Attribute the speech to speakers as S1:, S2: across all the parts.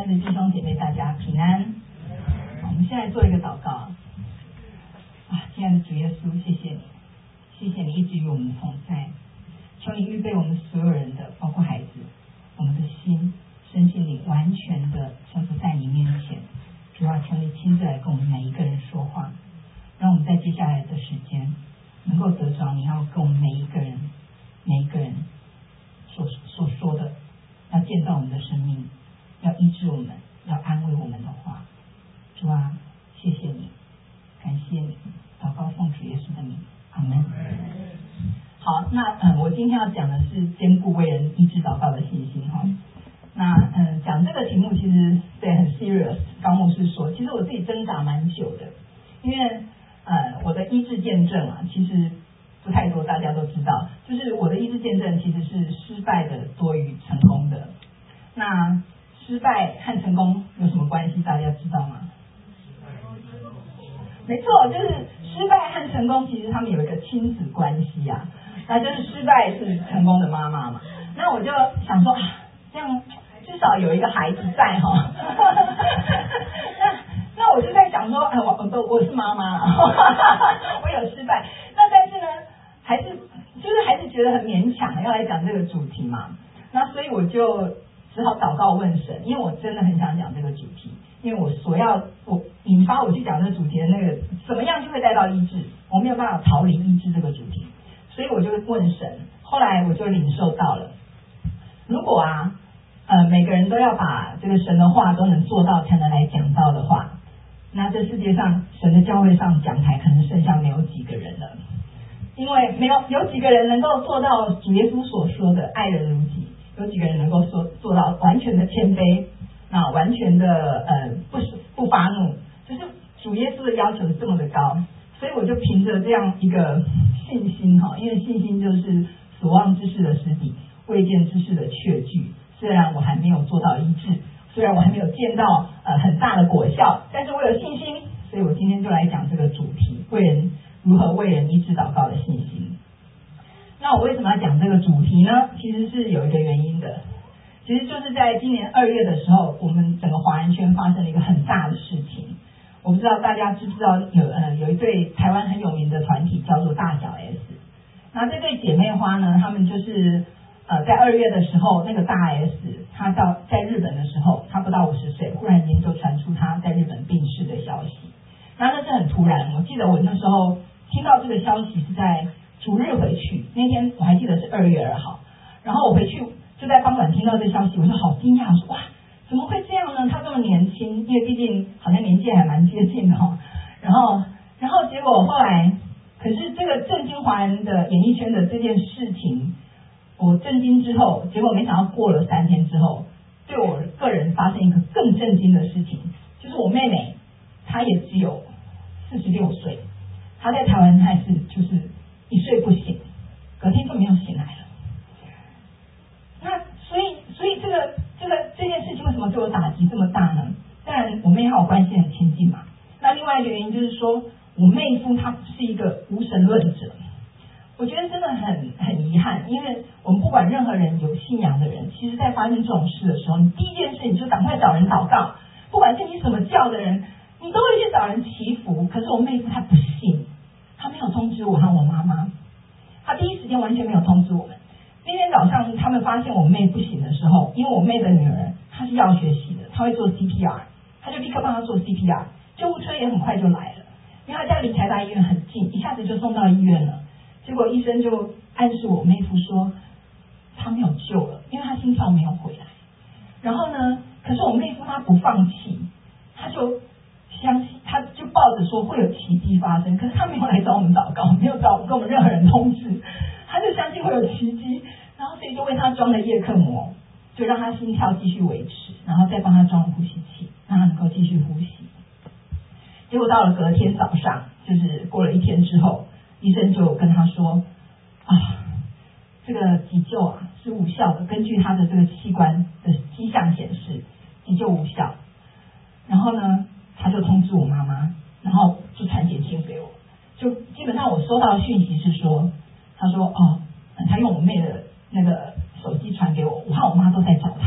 S1: 爱的弟兄姐妹，大家平安。我们现在做一个祷告。亲爱的主耶稣，谢谢你，谢谢你一直与我们同在。求你预备我们所有人的，包括孩子，我们的心、身心灵完全的臣服在你面前。主啊，求你亲自来跟我们每一个人说话，让我们在接下来的时间能够得着你要跟我们每一个人所说的，要建造我们的生命，要医治我们，要安慰我们的话。主啊，谢谢你，感谢你，祷告奉主耶稣的名，阿门。好，那我今天要讲的是坚固为人医治祷告的信心哈。那讲这个题目其实对很 serious。高牧师说，其实我自己挣扎蛮久的，因为我的医治见证啊，其实不太多，大家都知道，就是我的医治见证其实是失败的多于成功的。那失败和成功有什么关系？大家知道吗？没错，就是失败和成功其实他们有一个亲子关系啊。那就是失败是成功的妈妈嘛。那我就想说这样至少有一个孩子在哈。那我就在想说，我是妈妈我有失败。那但是呢，还是觉得很勉强要来讲这个主题嘛。那所以我就只好祷告问神，因为我真的很想讲这个主题，因为我引发我去讲这个主题的那个怎么样就会带到医治，我没有办法逃离医治这个主题，所以我就问神。后来我就领受到了，如果每个人都要把这个神的话都能做到才能来讲道的话，那这世界上神的教会上讲台可能剩下没有几个人了，因为有几个人能够做到主耶稣所说的爱人如己，有几个人能够做到完全的谦卑，那完全的不发怒，就是主耶稣的要求是这么的高。所以我就凭着这样一个信心因为信心就是所望之事的实底，未见之事的确据。虽然我还没有做到医治，虽然我还没有见到很大的果效，但是我有信心。所以我今天就来讲这个主题，如何为人医治祷告的信心。那我为什么要讲这个主题呢？其实是有一个原因的，其实就是在今年2月的时候，我们整个华人圈发生了一个很大的事情。我不知道大家知不知道有一对台湾很有名的团体叫做大小 S。那这对姐妹花呢，她们就是在2月的时候，那个大 S 她在日本的时候，她不到50岁，忽然间就传出她在日本病逝的消息。那是很突然，我记得我那时候听到这个消息是在主日回去，那天我还记得是2月2号，然后我回去就在傍晚听到这消息，我就好惊讶，我说哇，怎么会这样呢？他这么年轻，因为毕竟好像年纪还蛮接近的然后结果后来，可是这个震惊华人的演艺圈的这件事情，我震惊之后，结果没想到过了3天之后，对我个人发生一个更震惊的事情，就是我妹妹，她也只有46岁，她在台湾还是就是一睡不醒，隔天就没有醒来了。那所以这件事情为什么对我打击这么大呢？当然我妹和我关系很亲近嘛。那另外一个原因就是说，我妹夫他是一个无神论者。我觉得真的很遗憾，因为我们不管任何人有信仰的人，其实在发生这种事的时候，你第一件事你就赶快找人祷告，不管是你什么教的人，你都会去找人祈福。可是我妹夫他不信，他没有通知我和我妈妈，他第一时间完全没有通知我们。那天早上他们发现我妹不行的时候，因为我妹的女儿她是药学系的，她会做 CPR， 她就立刻帮她做 CPR， 救护车也很快就来了，因为她家离台大医院很近，一下子就送到医院了。结果医生就暗示我妹夫说她没有救了，因为她心跳没有回来。然后呢，可是我妹夫他不放弃，他就相信，他就抱着说会有奇迹发生，可是他没有来找我们祷告，没有跟我们任何人通知，他就相信会有奇迹，然后所以就为他装了叶克膜，就让他心跳继续维持，然后再帮他装呼吸器，让他能够继续呼吸。结果到了隔天早上，就是过了1天之后，医生就跟他说这个急救是无效的，根据他的这个器官的迹象显示急救无效。然后呢，他就通知我妈妈，然后就传简讯给我，就基本上我收到的讯息是说，他说他用我妹的那个手机传给我，我和我妈都在找他，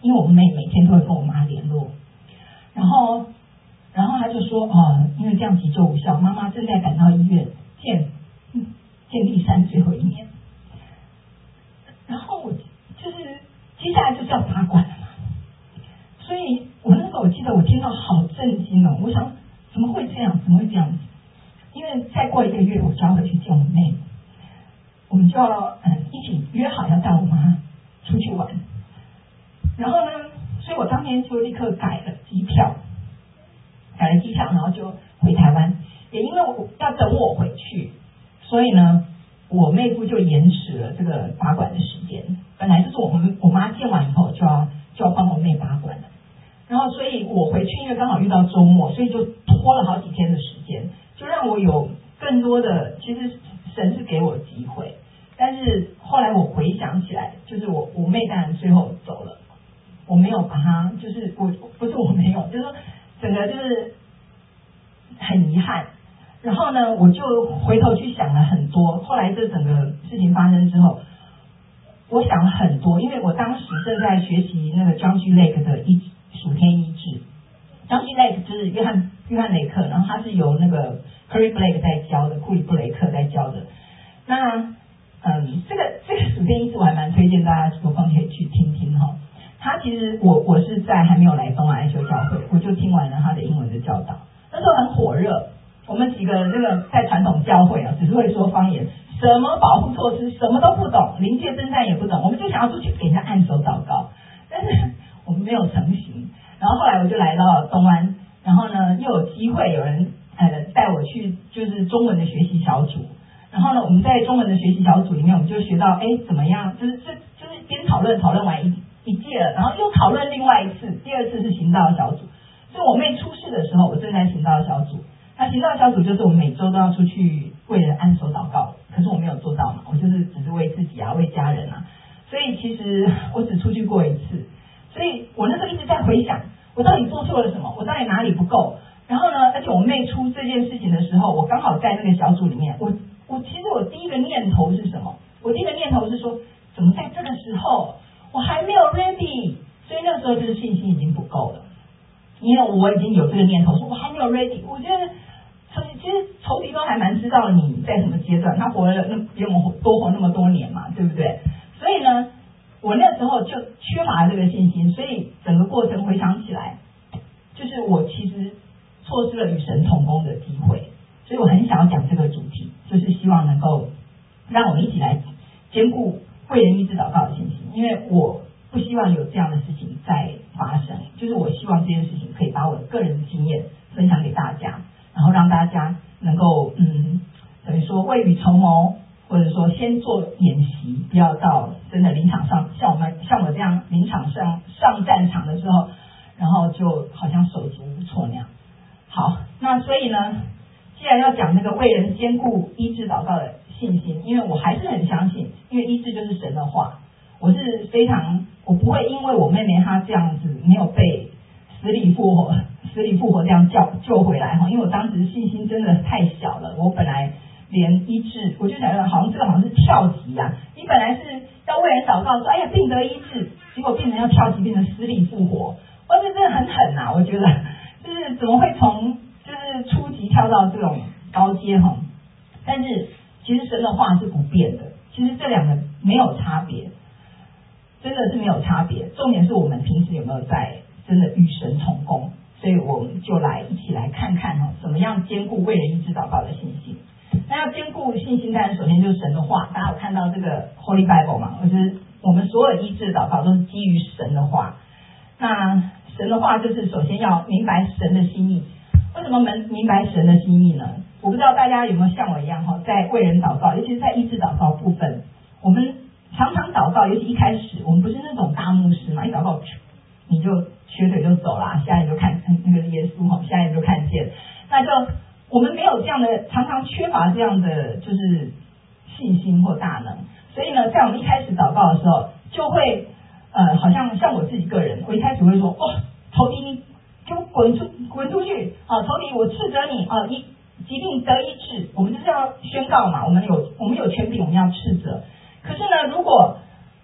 S1: 因为我妹每天都会跟我妈联络，然后他就说因为这样急救无效，妈妈正在赶到医院见第3最后一面。然后我就是接下来就是要拔管了嘛，所以我那时候我记得我听到好震惊哦，我想怎么会这样子？因为再过1个月我就要回去见我妹，我们就要一起约好要带我妈出去玩。然后呢，所以我当天就立刻改了机票，然后就回台湾。也因为我要等我回去，所以呢，我妹夫就延迟了这个拔管的时间。本来就是我妈见完以后就要帮我妹拔管了，然后所以我回去，因为刚好遇到周末，所以就拖了好几天的时间，就让我有更多的，其实神是给我机会，但是后来我回想起来，就是我妹当然最后走了，我没有把她，就是不是我没有，就是说整个就是很遗憾。然后呢，我就回头去想了很多。后来这整个事情发生之后，我想了很多，因为我当时正在学习那个 John G. Lake 的属天医治。John G. Lake 就是约翰雷克，然后他是由那个 Curry Blake 在教的，库里布雷克在教的。那这个属天医治我还蛮推荐大家有空可以去听听哈。他其实我是在还没有来东岸安修教会，我就听完了他的英文的教导，那时候很火热。我们几个那个在传统教会只是会说方言，什么保护措施什么都不懂，灵界征战也不懂，我们就想要出去给人家按手祷告，但是我们没有成型。然后后来我就来到东湾，然后呢又有机会有人带我去就是中文的学习小组，然后呢我们在中文的学习小组里面，我们就学到怎么样，就是边讨论完一届了，然后又讨论另外一次，第2次是行道小组。所以我妹出事的时候，我正在行道小组。那行道小组就是我们每周都要出去为人按手祷告，可是我没有做到嘛，我就是只是为自己为家人所以其实我只出去过1次，所以我那时候一直在回想，我到底做错了什么，我到底哪里不够。然后呢，而且我妹出这件事情的时候，我刚好在那个小组里面，我其实我第一个念头是什么？我第一个念头是说，怎么在这个时候我还没有 ready？ 所以那时候就是信心已经不够了，因为我已经有这个念头说我还没有 ready。我觉得其实仇敌都还蛮知道你在什么阶段，他活了比我们多活那么多年嘛，对不对？所以呢，我那时候就缺乏了这个信心，所以整个过程回想起来，就是我其实错失了与神同工的机会。所以我很想要讲这个主题，就是希望能够让我们一起来兼顾为人医治祷告的信心，因为我不希望有这样的事情再发生，就是我希望这件事情可以把我的个人的经验分享给大家，然后让大家能够等于说未雨绸缪，或者说先做演习，不要到真的临场上像我这样临场上战场的时候，然后就好像手足无措那样。好，那所以呢，既然要讲那个为人兼顾医治祷告的信心，因为我还是很相信，因为医治就是神的话，我不会因为我妹妹她这样子没有被死里复活这样救回来，因为我当时信心真的太小了。我本来连医治，我就想好像是跳级你本来是要为人祷告说病得医治，结果变成要跳级变成死里复活，这真的很狠我觉得就是怎么会从就是初级跳到这种高阶但是其实神的话是不变的，其实这两个没有差别，真的是没有差别。重点是我们平时有没有在真的与神同工，所以我们就一起来看看怎么样兼顾为人医治祷告的信心。那要兼顾信心，当然首先就是神的话。大家有看到这个 Holy Bible 吗？就是我们所有医治的祷告都是基于神的话。那神的话就是首先要明白神的心意。为什么明白神的心意呢？我不知道大家有没有像我一样在为人祷告，尤其是在医治祷告部分，我们常常祷告，尤其一开始我们不是那种大牧师嘛，一祷告你就瘸腿就走啦，下眼就看那个耶稣下眼就看见，那就我们没有这样的，常常缺乏这样的就是信心或大能，所以呢，在我们一开始祷告的时候，就会好像我自己个人，我一开始会说仇敌你就滚出去仇敌我斥责你疾病得医治，我们就是要宣告嘛，我们有权柄，我们要斥责。可是呢，如果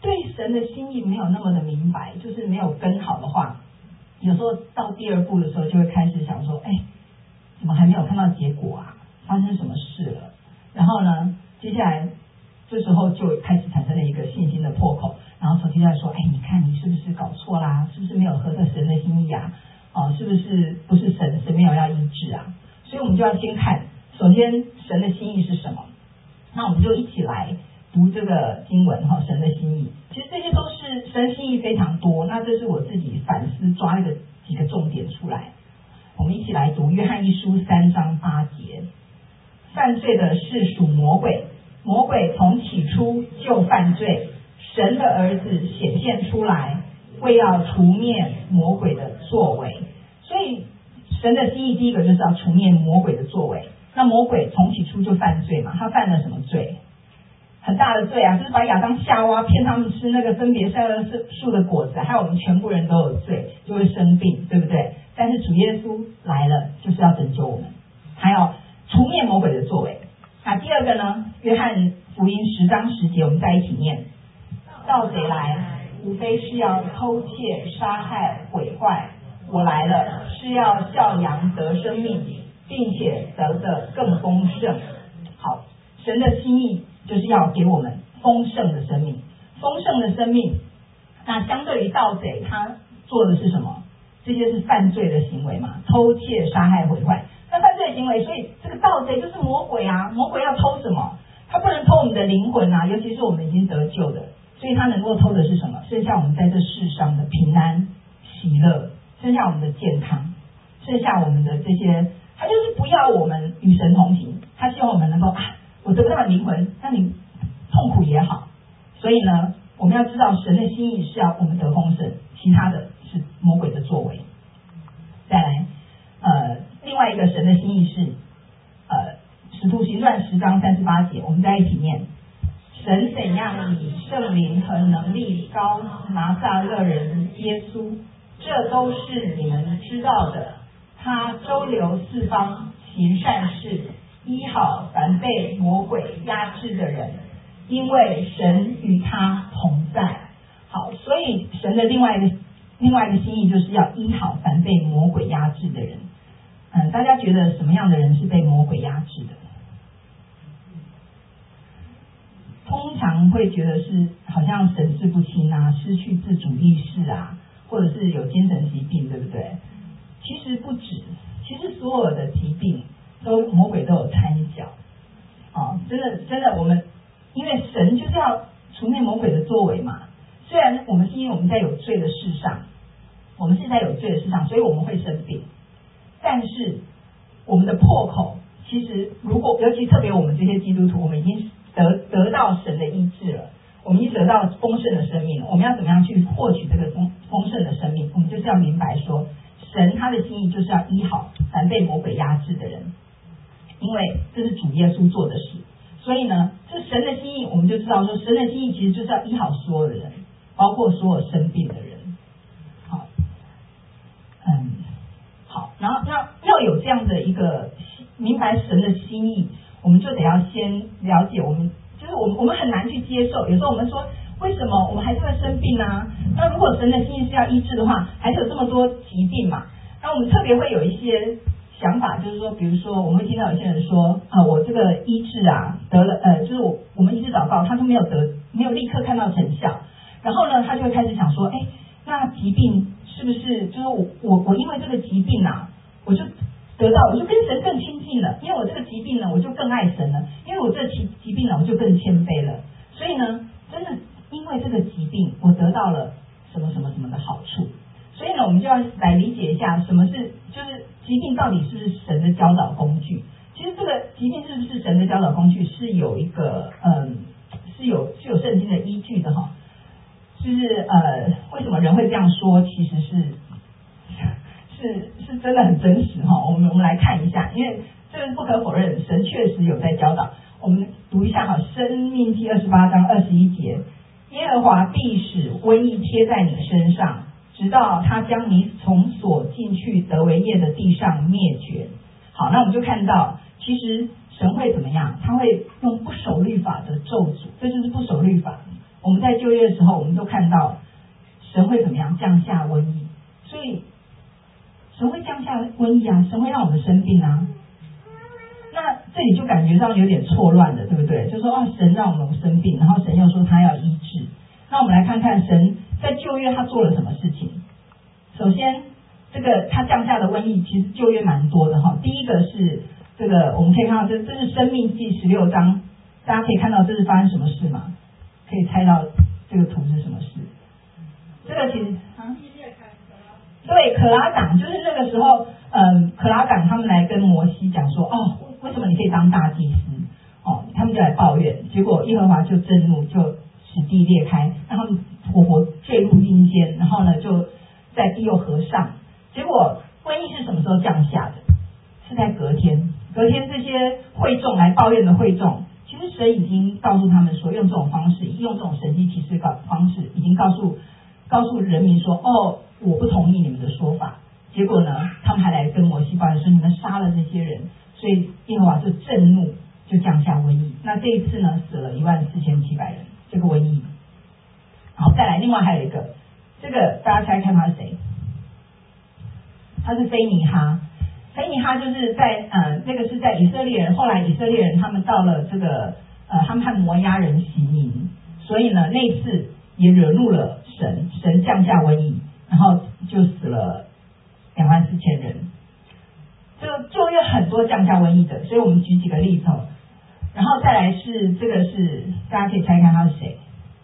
S1: 对神的心意没有那么的明白，就是没有跟好的话，有时候到第二步的时候就会开始想说，怎么还没有看到结果啊？发生什么事了？然后呢，接下来这时候就开始产生了一个信心的破口，然后手机在说，你看你是不是搞错啦？是不是没有合着神的心意啊？是不是神没有要医治啊？所以我们就要先看，首先神的心意是什么？那我们就一起来读这个经文神的心意。其实这些都是神的心意非常多，那这是我自己反思抓了几个重点出来。我们一起来读约翰一书3章8节。犯罪的是属魔鬼，魔鬼从起初就犯罪，神的儿子显现出来，为要除灭魔鬼的作为。所以神的心意第一个就是要除灭魔鬼的作为。那魔鬼从起初就犯罪嘛，他犯了什么罪？很大的罪啊，就是把亚当夏娃骗他们吃那个分别善恶树的果子，害我们全部人都有罪，就会生病，对不对？但是主耶稣来了，就是要拯救我们，还要除灭魔鬼的作为。第二个呢，约翰福音10章10节，我们再一起念：盗贼来，无非是要偷窃、杀害、毁坏。我来了，是要叫羊得生命，并且得的更丰盛。好，神的心意就是要给我们丰盛的生命，丰盛的生命。那相对于盗贼，他做的是什么？这些是犯罪的行为嘛，偷窃、杀害、毁坏。那犯罪的行为，所以这个盗贼就是魔鬼啊！魔鬼要偷什么？他不能偷我们的灵魂啊，尤其是我们已经得救的，所以他能够偷的是什么？剩下我们在这世上的平安、喜乐，剩下我们的健康，剩下我们的这些，他就是不要我们与神同行，他希望我们能够我得不到灵魂，那你痛苦也好。所以呢，我们要知道神的心意是要我们得丰盛，其他的是魔鬼的作为。再来，另外一个神的心意是，使徒行传10章38节，我们再一起念：神怎样以圣灵和能力膏拿撒勒人耶稣，这都是你们知道的。他周流四方，行善事，医好凡被魔鬼压制的人，因为神与他同在。好，所以神的另外一个心意就是要医好凡被魔鬼压制的人。大家觉得什么样的人是被魔鬼压制的？通常会觉得是好像神志不清啊，失去自主意识啊，或者是有精神疾病，对不对？其实不止，其实所有的疾病魔鬼都有参与角。真的，我们因为神就是要除灭魔鬼的作为嘛。虽然我们是因为我们在有罪的世上，所以我们会生病，但是我们的破口，其实如果尤其特别我们这些基督徒，我们已经得到神的医治了，我们已经得到丰盛的生命，我们要怎么样去获取这个丰盛的生命？我们就是要明白说，神他的心意就是要医好凡被魔鬼压制的人，因为这是主耶稣做的事。所以呢，这神的心意，我们就知道说，神的心意其实就是要医好所有的人，包括所有生病的人。好，然后要有这样的一个明白神的心意，我们就得要先了解我们很难去接受。有时候我们说，为什么我们还是会生病啊？那如果神的心意是要医治的话，还是有这么多疾病嘛？那我们特别会有一些想法，就是说，比如说我们会听到有些人说我这个医治得了就是我们一直祷告，他都没有立刻看到成效，然后呢，他就会开始想说，那疾病是不是就是我因为这个疾病我就跟神更亲近了，因为我这个疾病呢，我就更爱神了，因为我这个疾病呢，我就更谦卑了。所以呢，真的因为这个疾病，我得到了什么什么什么的好处。所以呢，我们就要来理解一下，什么是就是疾病到底是不是神的教导工具？其实这个疾病是不是神的教导工具，是有一个是有圣经的依据的哈。就是为什么人会这样说？其实是真的很真实哈。我们来看一下，因为这个不可否认，神确实有在教导。我们读一下哈，《申命记》28章21节，耶和华必使瘟疫贴在你身上，直到他将你从所进去得为业的地上灭绝。好，那我们就看到，其实神会怎么样？他会用不守律法的咒诅，这就是不守律法。 我们在旧约的时候，我们都看到神会怎么样降下瘟疫，所以神会降下瘟疫啊，神会让我们生病啊。那这里就感觉到有点错乱的，对不对？就说神让我们生病，然后神又说他要医治。那我们来看看神在旧约他做了什么事情。首先，这个他降下的瘟疫其实旧约蛮多的哈。第一个是这个，我们可以看到这是申命记16章，大家可以看到这是发生什么事吗？可以猜到这个图是什么事？这个其实对，可拉党就是那个时候，可拉党他们来跟摩西讲说，为什么你可以当大祭司？他们就来抱怨，结果耶和华就震怒，就使地裂开，让他们活活坠入阴间，然后呢就在地又合上。结果瘟疫是什么时候降下的？是在隔天。隔天这些会众来抱怨的会众，其实神已经告诉他们说，用这种方式，用这种神迹奇事方式，已经告诉人民说，我不同意你们的说法。结果呢，他们还来跟摩西抱怨说，你们杀了这些人，所以耶和华就震怒，就降下瘟疫。那这一次呢，死了14700人，这个瘟疫。好，再来，另外还有一个，这个大家猜看他是谁？他是菲尼哈。菲尼哈就是在那个是在以色列人，后来以色列人他们到了这个他们和摩押人行营，所以呢那一次也惹怒了神，神降下瘟疫，然后就死了24000人。这个旧约很多降下瘟疫的，所以我们举几个例子。然后再来是这个是大家可以猜看他是谁，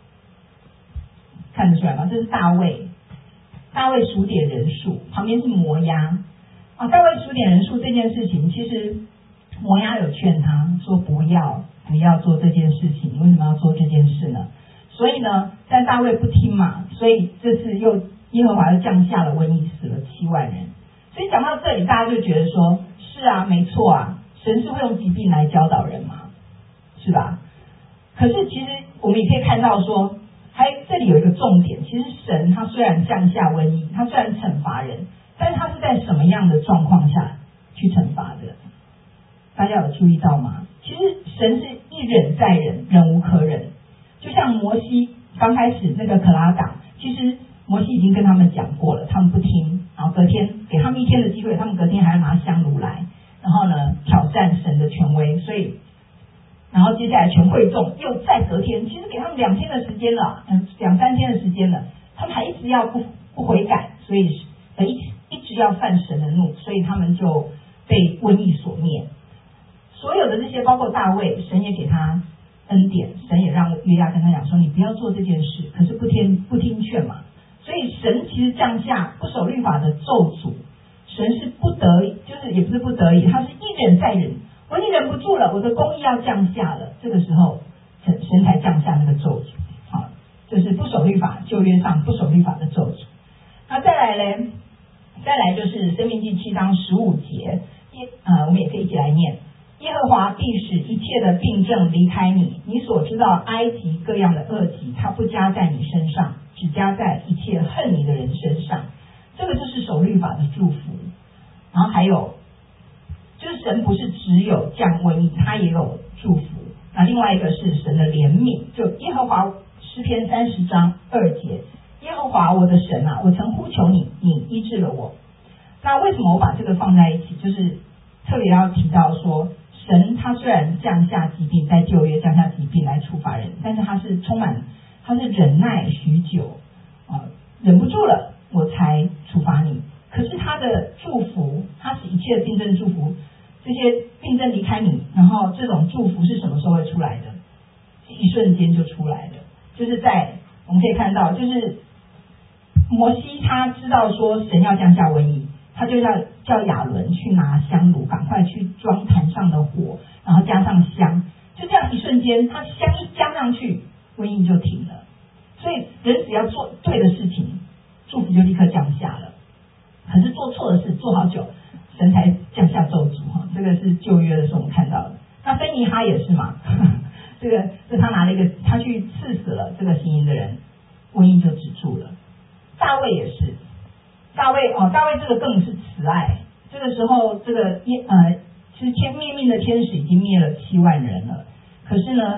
S1: 看得出来吗？这是大卫，大卫数点人数，旁边是摩押。大卫数点人数这件事情，其实摩押有劝他说不要做这件事情，你为什么要做这件事呢？所以呢，但大卫不听嘛，所以这次又耶和华又降下了瘟疫，死了7万人。所以讲到这里，大家就觉得说，是啊，没错啊，神是会用疾病来教导人嘛，是吧？可是其实我们也可以看到说，这里有一个重点，其实神他虽然降下瘟疫，他虽然惩罚人，但是他是在什么样的状况下去惩罚的？大家有注意到吗？其实神是一忍再忍，忍无可忍。就像摩西刚开始那个可拉党，其实摩西已经跟他们讲过了，他们不听，然后隔天给他们1天的机会，他们隔天还要拿香炉来，然后呢挑战神的权威，所以然后接下来全会众又再隔天，其实给他们2天的时间了，2-3天的时间了，他们还一直要不悔改，所以一直要犯神的怒，所以他们就被瘟疫所灭。所有的这些，包括大卫，神也给他恩典，神也让约押跟他讲说，你不要做这件事，可是不听劝嘛。所以神其实降下不守律法的咒诅，神是不得已，就是也不是不得已，他是一忍再忍，我已经忍不住了，我的公义要降下了，这个时候神才降下那个咒诅。好，就是不守律法，旧约上不守律法的咒诅。那再来就是申命记7章15节，我们也可以一起来念。耶和华必使一切的病症离开你，你所知道埃及各样的恶疾，他不加在你身上，只加在一切恨你的人身上。这个就是守律法的祝福。然后还有就是神不是只有降瘟疫，他也有祝福。那另外一个是神的怜悯，就耶和华诗篇30章2节，耶和华我的神啊，我曾呼求你，你医治了我。那为什么我把这个放在一起？就是特别要提到说，神他虽然降下疾病，在旧约降下疾病来处罚人，但是他是忍耐许久，忍不住了我才处罚你。可是他的祝福，他使一切的病症祝福，这些病症离开你，然后这种祝福是什么时候会出来的？一瞬间就出来了。就是我们可以看到，就是摩西他知道说神要降下瘟疫，他就要叫亚伦去拿香炉，赶快去装坛上的火，然后加上香，就这样一瞬间，他香一加上去，瘟疫就停了。所以人只要做对的事情，祝福就立刻降下了。可是做错的事做好久，神才降下咒诅哈。这个是旧约的时候我们看到的。那菲尼哈也是嘛，这他拿了一个，他去刺死了这个行淫的人，瘟疫就止住了。大卫也是，大卫这个更是慈爱。这个时候这个其实灭命的天使已经灭了7万人了，可是呢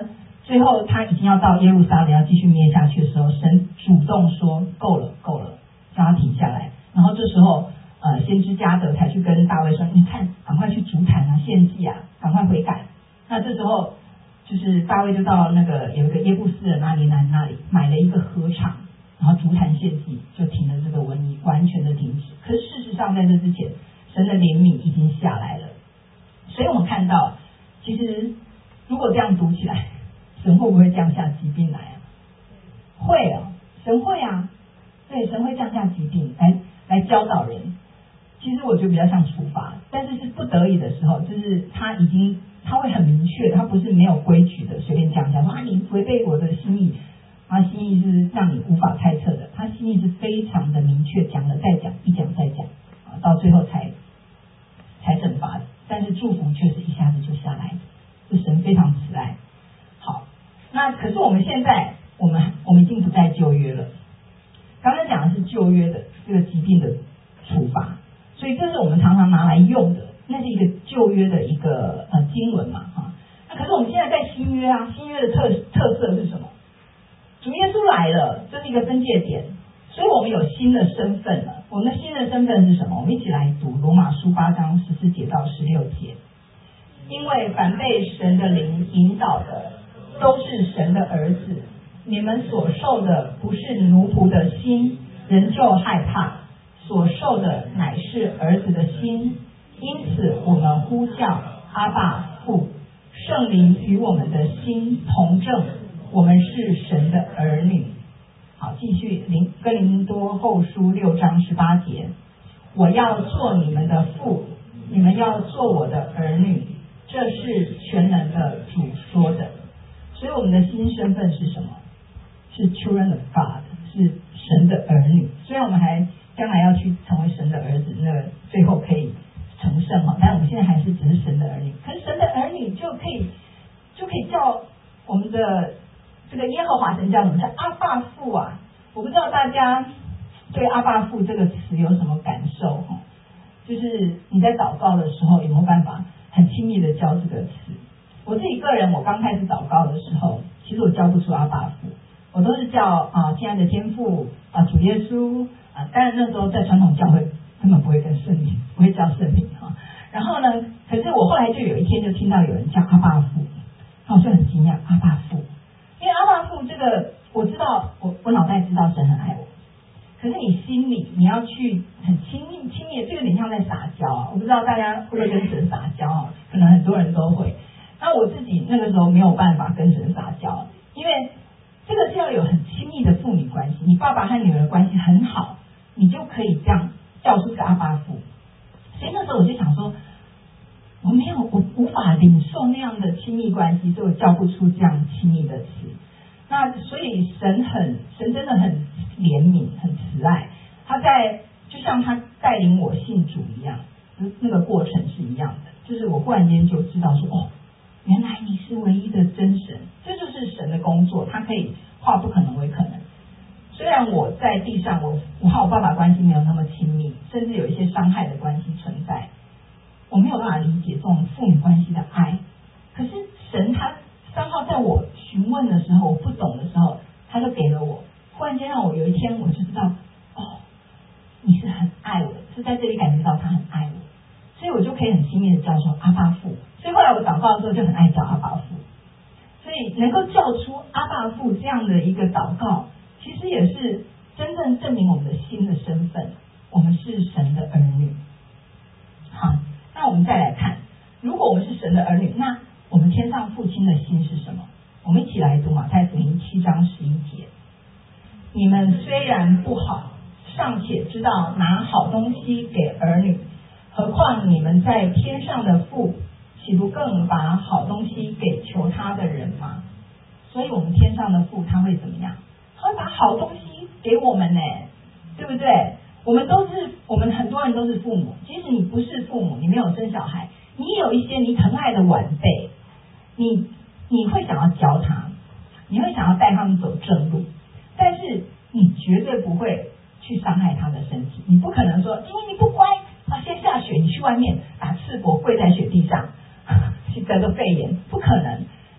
S1: 最后他已经要到耶路撒冷要继续灭下去的时候，神主动说够了，叫他停下来。然后这时候先知加得才去跟大卫说，你看赶快去筑坛啊，献祭啊，赶快悔改。那这时候就是大卫就到那个有一个耶布斯人那里买了一个禾场，然后筑坛献祭，就停了这个瘟疫，完全的停止。可是事实上在这之前，神的怜悯已经下来了。所以我们看到，其实如果这样读起来，神会不会降下疾病来啊？会啊，神会啊，对，神会降下疾病来教导人。其实我觉得比较像处罚，但是是不得已的时候，就是他会很明确，他不是没有规矩的随便讲说啊你违背我的心意，他心意是让你无法猜测的，他心意是非常的明确，讲了再讲，一讲再讲，到最后才惩罚的。但是祝福却是一下子就下来的，是神非常慈爱。好，那可是我们现在我们已经不在旧约了，刚刚讲的是旧约的这个疾病的处罚，所以这是我们常常拿来用的，那是一个旧约的一个经文嘛哈。那可是我们现在在新约啊，新约的特色是什么？主耶稣来了，这是一个分界点，所以我们有新的身份了。我们的新的身份是什么？我们一起来读罗马书8章14节到16节。因为凡被神的灵引导的，都是神的儿子。你们所受的不是奴仆的心，仍旧害怕；所受的乃是儿子的心。因此我们呼叫阿爸父，圣灵与我们的心同证，我们是神的儿女。好，继续哥林多后书6章18节，我要做你们的父，你们要做我的儿女，这是全能的主说的。所以我们的新身份是什么？是 children of God， 是神的儿女。虽然我们将来要去成为神的儿子，那最后可以成圣哈，但我们现在还是只是神的儿女。可是神的儿女就可以叫我们的这个耶和华神叫什么？叫阿爸父啊！我不知道大家对阿爸父这个词有什么感受哈？就是你在祷告的时候有没有办法很轻易的教这个词？我自己个人，我刚开始祷告的时候，其实我教不出阿爸父，我都是叫亲爱的天父主耶稣当然那时候在传统教会根本不会跟圣灵，不会叫圣灵哈。然后呢，可是我后来就有一天就听到有人叫阿爸父，那我就很惊讶，阿爸父，因为阿爸父这个我知道，我脑袋知道神很爱我，可是你心里你要去很亲密，这个有点像在撒娇啊。我不知道大家会不会跟神撒娇啊？可能很多人都会。那我自己那个时候没有办法跟神撒娇，因为这个是要有很亲密的父女关系，你爸爸和女儿关系很好，你就可以这样叫出个阿爸父。所以那时候我就想说，我无法领受那样的亲密关系，所以我叫不出这样亲密的词。那所以神真的很怜悯，很慈爱，就像他带领我信主一样，那个过程是一样的。就是我忽然间就知道说，原来你是唯一的真神，这就是神的工作，他可以化不可能为可能。虽然我在地上，我和我爸爸关系没有那么亲密，甚至有一些伤害的关系存在，我没有办法理解这种父女关系的爱。可是神他3号在我询问的时候，我不懂的时候，他就给了我，忽然间让我有一天我就知道，你是很爱我的，是在这里感觉到他很爱我，所以我就可以很亲密的叫说阿爸父。所以后来我祷告的时候就很爱叫阿爸父，所以能够叫出阿爸父这样的一个祷告，其实也是真正证明我们的新的身份，我们是神的儿女。好，那我们再来看，如果我们是神的儿女，那我们天上父亲的心是什么？我们一起来读马太福音7章11节。你们虽然不好，尚且知道拿好东西给儿女，何况你们在天上的父，岂不更把好东西给求他的人吗？所以我们天上的父他会怎么样？他会把好东西给我们呢，对不对？我们很多人都是父母，即使你不是父母，你没有生小孩，你有一些你疼爱的晚辈，你会想要教他，你会想要带他们走正路，但是你绝对不会去伤害他的身体。你不可能说，因为你不乖先下雪，你去外面打赤膊跪在雪地上去得个肺炎，不可能，也不可能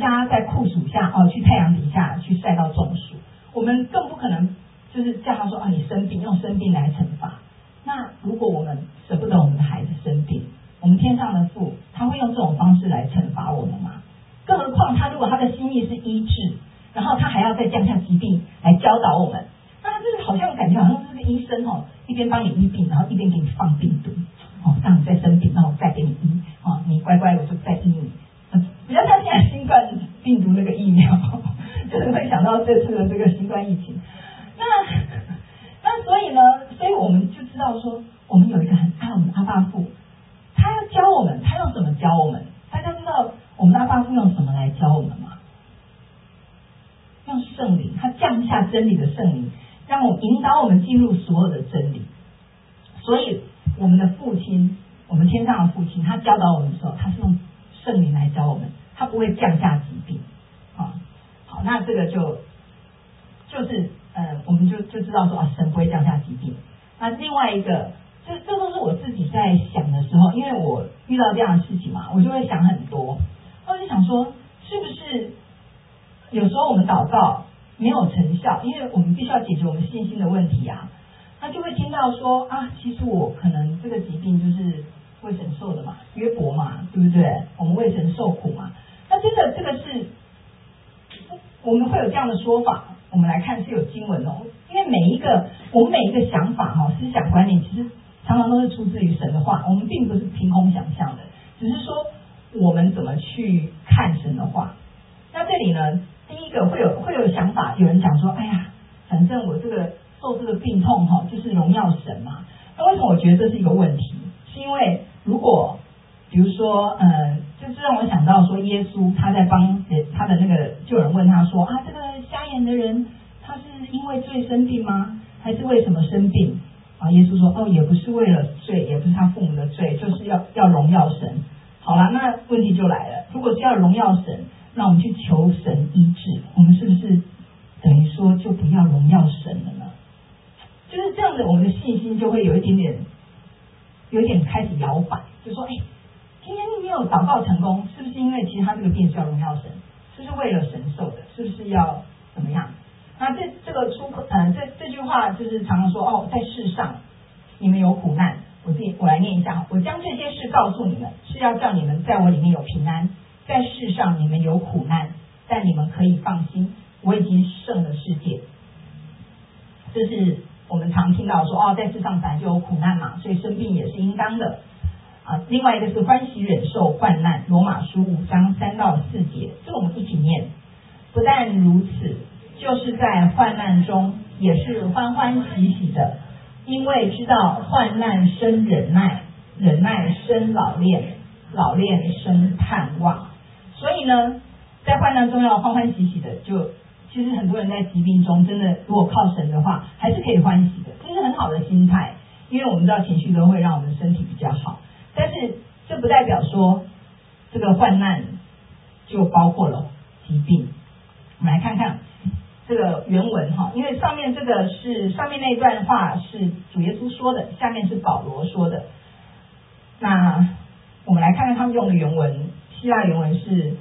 S1: 家在酷暑下去太阳底下去晒到中暑，我们更不可能就是叫他说你生病，用生病来惩罚。那如果我们舍不得我们的孩子生病，我们天上的父他会用这种方式来惩罚我们吗？更何况他如果他的心意是医治，然后他还要再降下疾病来教导我们，那他就是好像感觉好像是个医生一边帮你医病，然后一边给你放病毒让你再生病，然后再给你医你乖乖我就再医你。比较像现在新冠病毒那个疫苗，就是会想到这次的这个新冠疫情。那所以呢，所以我们就知道说，我们有一个很爱我们的阿爸父，他要教我们，他用什么教我们？大家知道我们的阿爸父用什么来教我们吗？用圣灵，他降下真理的圣灵，让我引导我们进入所有的真理。所以我们的父亲，我们天上的父亲，他教导我们的时候，他是用圣灵来教我们，他不会降下疾病好，那这个就是我们就知道说神不会降下疾病。那另外一个，这都是我自己在想的时候，因为我遇到这样的事情嘛，我就会想很多，我就想说，是不是有时候我们祷告没有成效，因为我们必须要解决我们信心的问题啊，那就会听到说其实我可能这个疾病就是为神受的嘛，约伯嘛，对不对？我们为神受苦嘛，那真的这个是我们会有这样的说法，我们来看是有经文因为我们每一个想法思想观念，其实常常都是出自于神的话，我们并不是凭空想象的，只是说我们怎么去看神的话。那这里呢，第一个会有想法，有人讲说，哎呀，反正我这个受这个病痛就是荣耀神嘛。那为什么我觉得这是一个问题？是因为如果比如说就是让我想到说，耶稣他在帮他的那个，就有人问他说这个瞎眼的人他是因为罪生病吗？还是为什么生病耶稣说也不是为了罪，也不是他父母的罪，就是要荣耀神。好了，那问题就来了，如果是要荣耀神，那我们去求神医治，我们是不是等于说就不要荣耀神了呢？就是这样的，我们的信心就会有一点开始摇摆，就说今天你没有祷告成功，是不是因为其实他这个病是要荣耀神，是不是为了神受的，是不是要怎么样？那这个这句话就是常常说在世上你们有苦难，我来念一下，我将这些事告诉你们，是要叫你们在我里面有平安。在世上你们有苦难，但你们可以放心，我已经胜了世界。这是我们常听到说在世上本来就有苦难嘛，所以生病也是应当的另外一个是欢喜忍受患难，罗马书5章3到4节，这个我们一起念。不但如此，就是在患难中也是欢欢喜喜的，因为知道患难生忍耐，忍耐生老练，老练生盼望。所以呢，在患难中要欢欢喜喜的，其实很多人在疾病中真的如果靠神的话，还是可以欢喜的，这是很好的心态，因为我们知道情绪都会让我们的身体比较好。但是这不代表说这个患难就包括了疾病。我们来看看这个原文因为上面那一段话是主耶稣说的，下面是保罗说的。那我们来看看他们用的原文，希腊原文是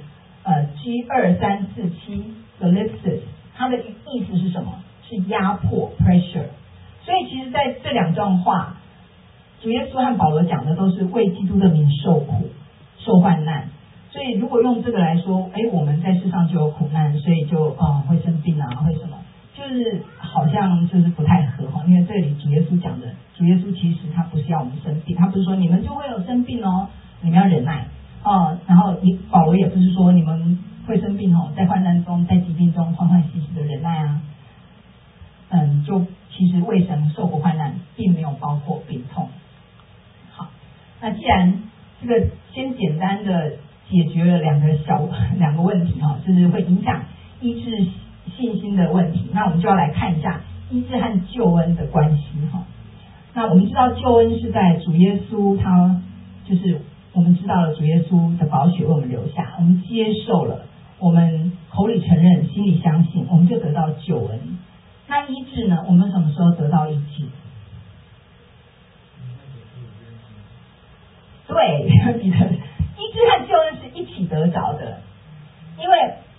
S1: G2347 Philipsis， 它的意思是什么？是压迫 pressure。所以其实在这两段话，主耶稣和保罗讲的都是为基督的名受苦受患难。所以如果用这个来说，我们在世上就有苦难，所以就会生病会什么，就是好像就是不太合因为这里主耶稣讲的，主耶稣其实他不是要我们生病，他不是说你们就会有生病你们要忍耐然后保罗也不是说你们会生病在患难中在疾病中欢欢喜喜的忍耐就其实为神受过患难并没有包括病痛。好，那既然这个先简单的解决了两个问题就是会影响医治信心的问题，那我们就要来看一下医治和救恩的关系那我们知道救恩是在主耶稣他就是我们知道了主耶稣的宝血为我们留下，我们接受了，我们口里承认心里相信，我们就得到救恩。那医治呢，我们什么时候得到医治？对，彼得，医治和救恩是一起得着的，因为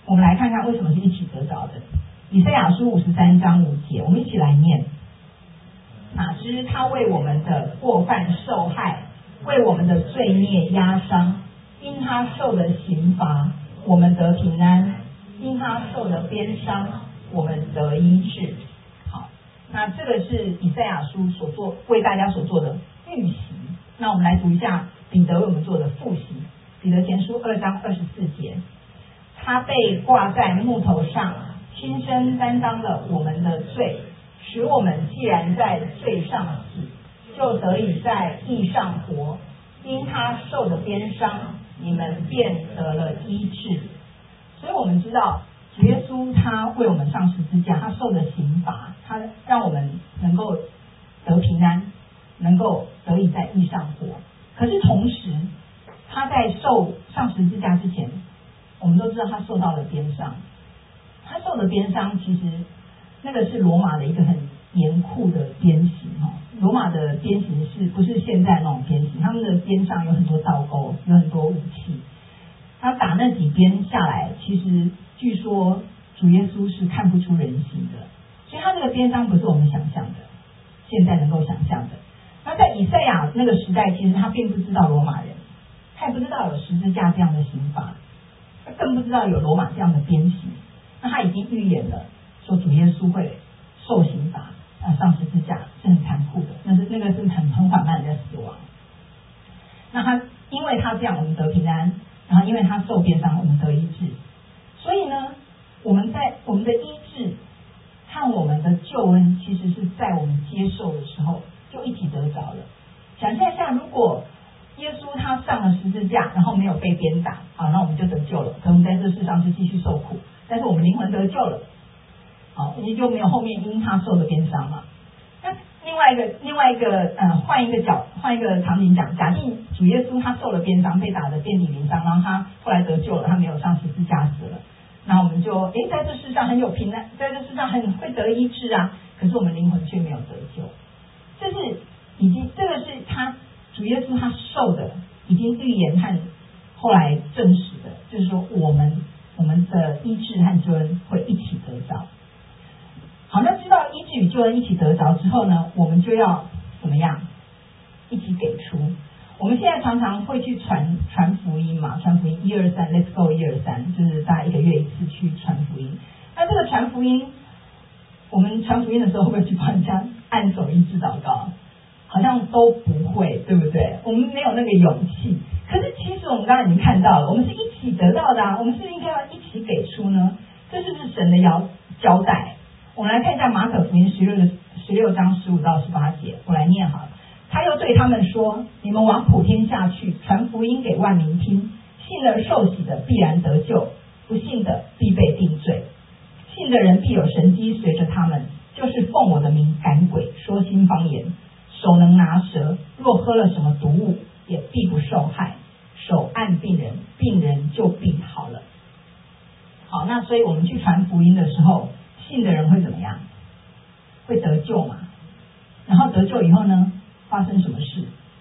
S1: 我们来看看为什么是一起得着的。以赛亚书53章5节，我们一起来念。哪知他为我们的过犯受害，为我们的罪孽压伤，因他受的刑罚，我们得平安；因他受的鞭伤，我们得医治。好，那这个是以赛亚书为大家所做的预习。那我们来读一下彼得为我们做的复习。彼得前书2章24节，他被挂在木头上，亲身担当了我们的罪，使我们既然在罪上死，就得以在义上活。因他受的鞭伤，你们便得了医治。所以我们知道主耶稣他为我们上十字架，他受的刑罚，他让我们能够得平安，能够得以在义上活。可是同时他在上十字架之前，我们都知道他受到了鞭伤。他受的鞭伤其实那个是罗马的一个很严酷的鞭刑。罗马的鞭刑不是现在那种鞭刑，他们的鞭上有很多刀钩，有很多武器。他打那几鞭下来，其实据说主耶稣是看不出人形的，所以他这个鞭伤不是我们想象的，现在能够想象的。那在以赛亚那个时代，其实他并不知道罗马人，他也不知道有十字架这样的刑罚，他更不知道有罗马这样的鞭刑。那他已经预言了，说主耶稣会受刑罚，上十字架是很残酷的，那个是很缓慢的死亡。那因为他这样，我们得平安，然后因为他受鞭伤，我们得医治。所以呢，我们的医治和我们的救恩，其实是在我们接受的时候就一起得着了。想象一下，如果耶稣他上了十字架，然后没有被鞭打，好，那我们就得救了。可能在这世上是继续受苦，但是我们灵魂得救了。好，也就没有后面因他受的鞭伤嘛。那另外一个换一个场景讲，假定主耶稣他受了鞭伤，被打得遍体鳞伤，然后他后来得救了，他没有上十字架死了。那我们就在这世上很有平安，在这世上很会得医治啊，可是我们灵魂却没有得救。这个是主耶稣他受的，已经预言和后来证实的，就是说我们的医治和救恩会一起得着。好，那知道医治与救恩一起得着之后呢，我们就要怎么样？一起给出。我们现在常常会去传福音嘛，传福音123 ，Let's go 123，就是大概1个月一次去传福音。那这个传福音，我们传福音的时候会不会去帮人家按手医治祷告？好像都不会，对不对？我们没有那个勇气。可是其实我们刚刚已经看到了，我们是一起得到的啊，我们是不是应该要一起给出呢？这是不是神的交代？我们来看一下马可福音16章15到18节，我来念好了。他又对他们说：你们往普天下去，传福音给万民听。信而受洗的必然得救，不信的必被定罪。信的人必有神迹随着他们，就是奉我的名赶鬼，说新方言，手能拿蛇，若喝了什么毒物，也必不受害。手按病人，病人就必好了。好，那所以我们去传福音的时候，信的人会怎么样？会得救嘛？然后得救以后呢，发生什么事？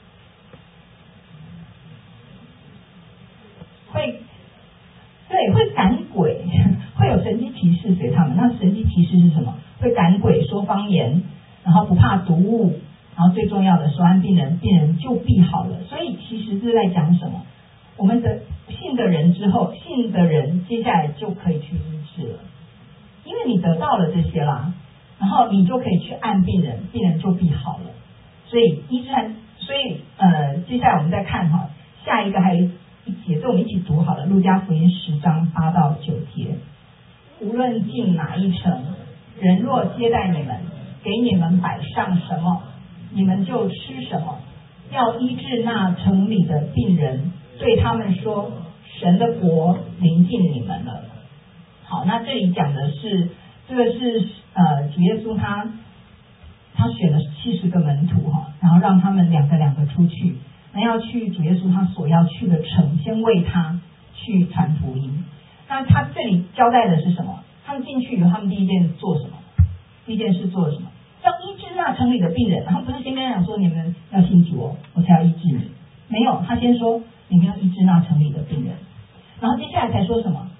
S1: 会赶鬼，会有神迹奇事随他们。那神迹奇事是什么？会赶鬼，说方言，然后不怕毒物，然后最重要的手按病人，病人就必好了。所以其实是在讲什么？我们的信的人之后，信的人接下来就可以去医治了，因为你得到了这些啦，然后你就可以去按病人，病人就必好了。所以医治和接下来我们再看哈，下一个还有一节，这我们一起读好了。路加福音10章8到9节，无论进哪一城，人若接待你们，给你们摆上什么，你们就吃什么，要医治那城里的病人，对他们说，神的国临近你们了。好，那这里讲的是这个是主耶稣他选了70个门徒哈，然后让他们两个出去，那要去主耶稣他所要去的城，先为他去传福音。那他这里交代的是什么？他们进去以后，他们第一件事做什么？要医治那城里的病人。然后不是先跟他讲说你们要信主我才要医治你，没有，他先说你们要医治那城里的病人。然后接下来才说什么？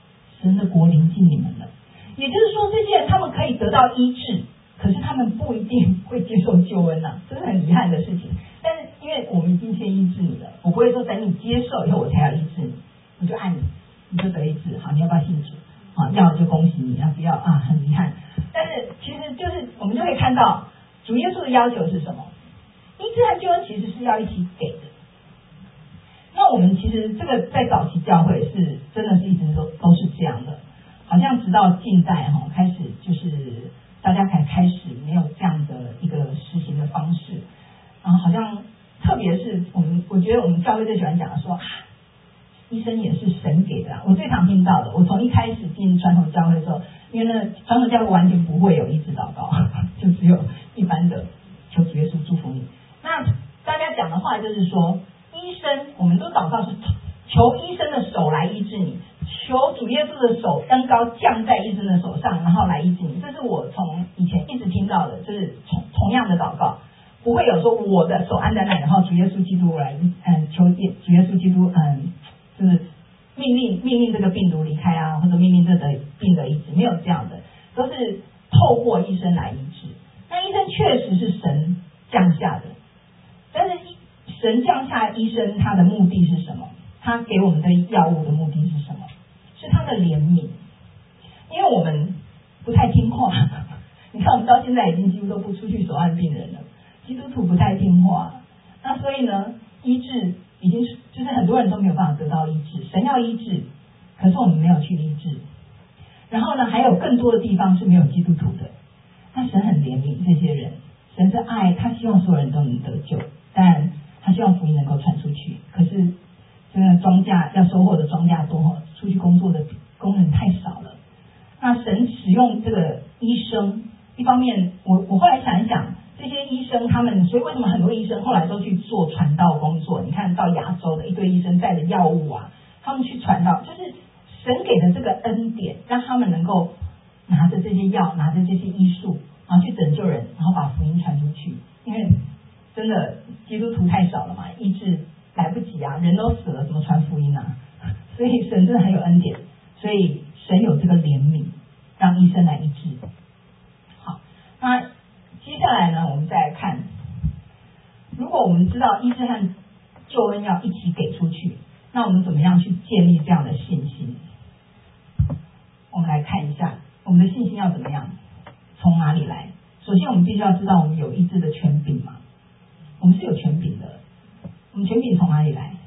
S1: 神的国临近你们了。也就是说，这些人他们可以得到医治，可是他们不一定会接受救恩呐，这是很遗憾的事情。但是因为我们已经先医治你了，我不会说等你接受以后我才要医治你，我就爱你，你就得医治，好，你要不要信主？啊，要就恭喜你，要不要啊？很遗憾。但是其实就是我们就会看到主耶稣的要求是什么？医治和救恩其实是要一起给的。那我们其实这个在早期教会是真的是一直都是这样的，好像直到近代开始就是大家才开始没有这样的一个实行的方式，然后好像特别是我觉得我们教会最喜欢讲的说医生也是神给的我最常听到的，我从一开始进传统教会的时候，因为那传统教会完全不会有医治祷告，就只有一般的求主耶稣祝福你。那大家讲的话就是说，医生我们都祷告是求医生的手来医治你，求主耶稣的手恩膏降在医生的手上，然后来医治你。这是我从以前一直听到的，就是同样的祷告，不会有说我的手按在那里，然后主耶稣基督来求主耶稣基督就是命令这个病毒离开啊，或者命令这个病的医治，没有这样的，都是透过医生来医治。那医生确实是神降下的，但是神降下医生他的目的是什么？他给我们的药物的目的是什么？是他的怜悯。因为我们不太听话，你看我们到现在已经几乎都不出去手按病人了，基督徒不太听话，那所以呢，医治已经就是很多人都没有办法得到医治，神要医治，可是我们没有去医治。然后呢，还有更多的地方是没有基督徒的，那神很怜悯这些人，神是爱，他希望所有人都能得救，但他希望福音能够传出去。可是这个庄稼要收获的庄稼多，出去工作的工人太少了。那神使用这个医生，一方面我后来想一想，这些医生他们，所以为什么很多医生后来都去做传道工作？你看到亚洲的一堆医生带着药物啊，他们去传道，就是神给的这个恩典，让他们能够拿着这些药，拿着这些医术，然后去拯救人，然后把福音传出去。因为真的基督徒太少了嘛，医治来不及啊，人都死了，怎么传福音啊？所以神真的很有恩典，所以神有这个怜悯，让医生来医治。好，那接下来呢，我们再来看，如果我们知道医治和救恩要一起给出去，那我们怎么样去建立这样的信心？我们来看一下，我们的信心要怎么样，从哪里来？首先我们必须要知道我们有医治的权柄嘛，我们是有权柄的。我们权柄从哪里来？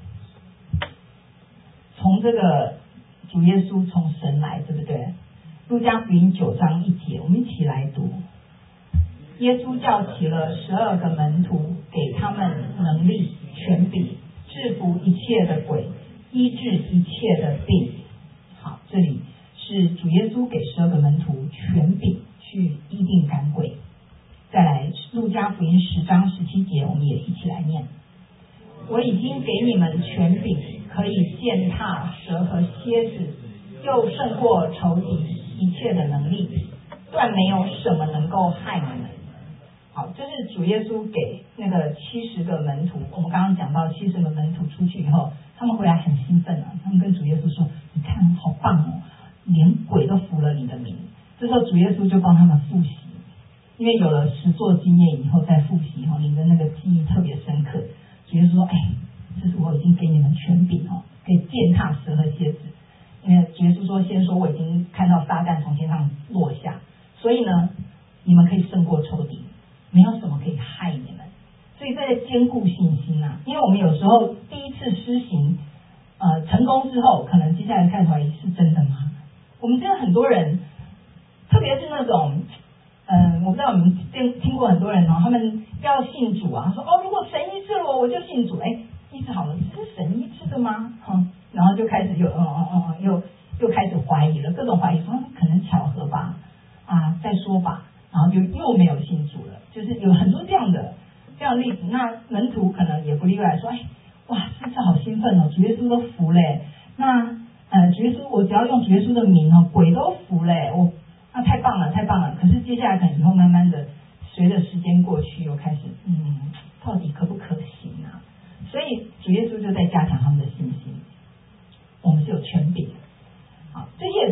S1: 从这个主耶稣从神来，对不对？路加福音9章1节，我们一起来读。耶稣叫起了12个门徒，给他们能力、权柄，制服一切的鬼，医治一切的病。好，这里是主耶稣给12个门徒权柄去医病赶鬼。再来，路加福音10章17节，我们也一起来念。我已经给你们权柄，可以践踏蛇和蝎子，又胜过仇敌一切的能力，断没有什么能够害你们。好，这是主耶稣给那个70个门徒。我们刚刚讲到70个门徒出去以后，他们回来很兴奋啊，他们跟主耶稣说：“你看，好棒哦，连鬼都服了你的名。”这时候主耶稣就帮他们复习，因为有了实作经验以后再复习你的那个记忆特别深刻。主耶稣说：“这是我已经给你们权柄可以践踏蛇和蝎子。”因为主耶稣说，先说我已经看到撒旦从天上落下，所以呢，你们可以胜过仇敌，没有什么可以害你们。所以这个坚固信心啊，因为我们有时候第一次施行成功之后，可能接下来看怀疑是真的吗？我们真的很多人，特别是那种我不知道你们听过很多人他们要信主啊，说如果神医治了我就信主。医治好了，这是神医治的吗？然后就开始又开始怀疑了，各种怀疑，说可能巧合吧，再说吧，然后就又没有信主了。就是有很多这样的例子。那门徒可能也不例外，说哇，这次好兴奋哦，主耶稣都服嘞。那主耶稣，我只要用主耶稣的名鬼都服嘞，那太棒了，太棒了。可是接下来可能以后慢慢的，随着时间过去，又开始到底可不可行啊？所以主耶稣就在加强他们的信心。我们是有权柄的，好，这些也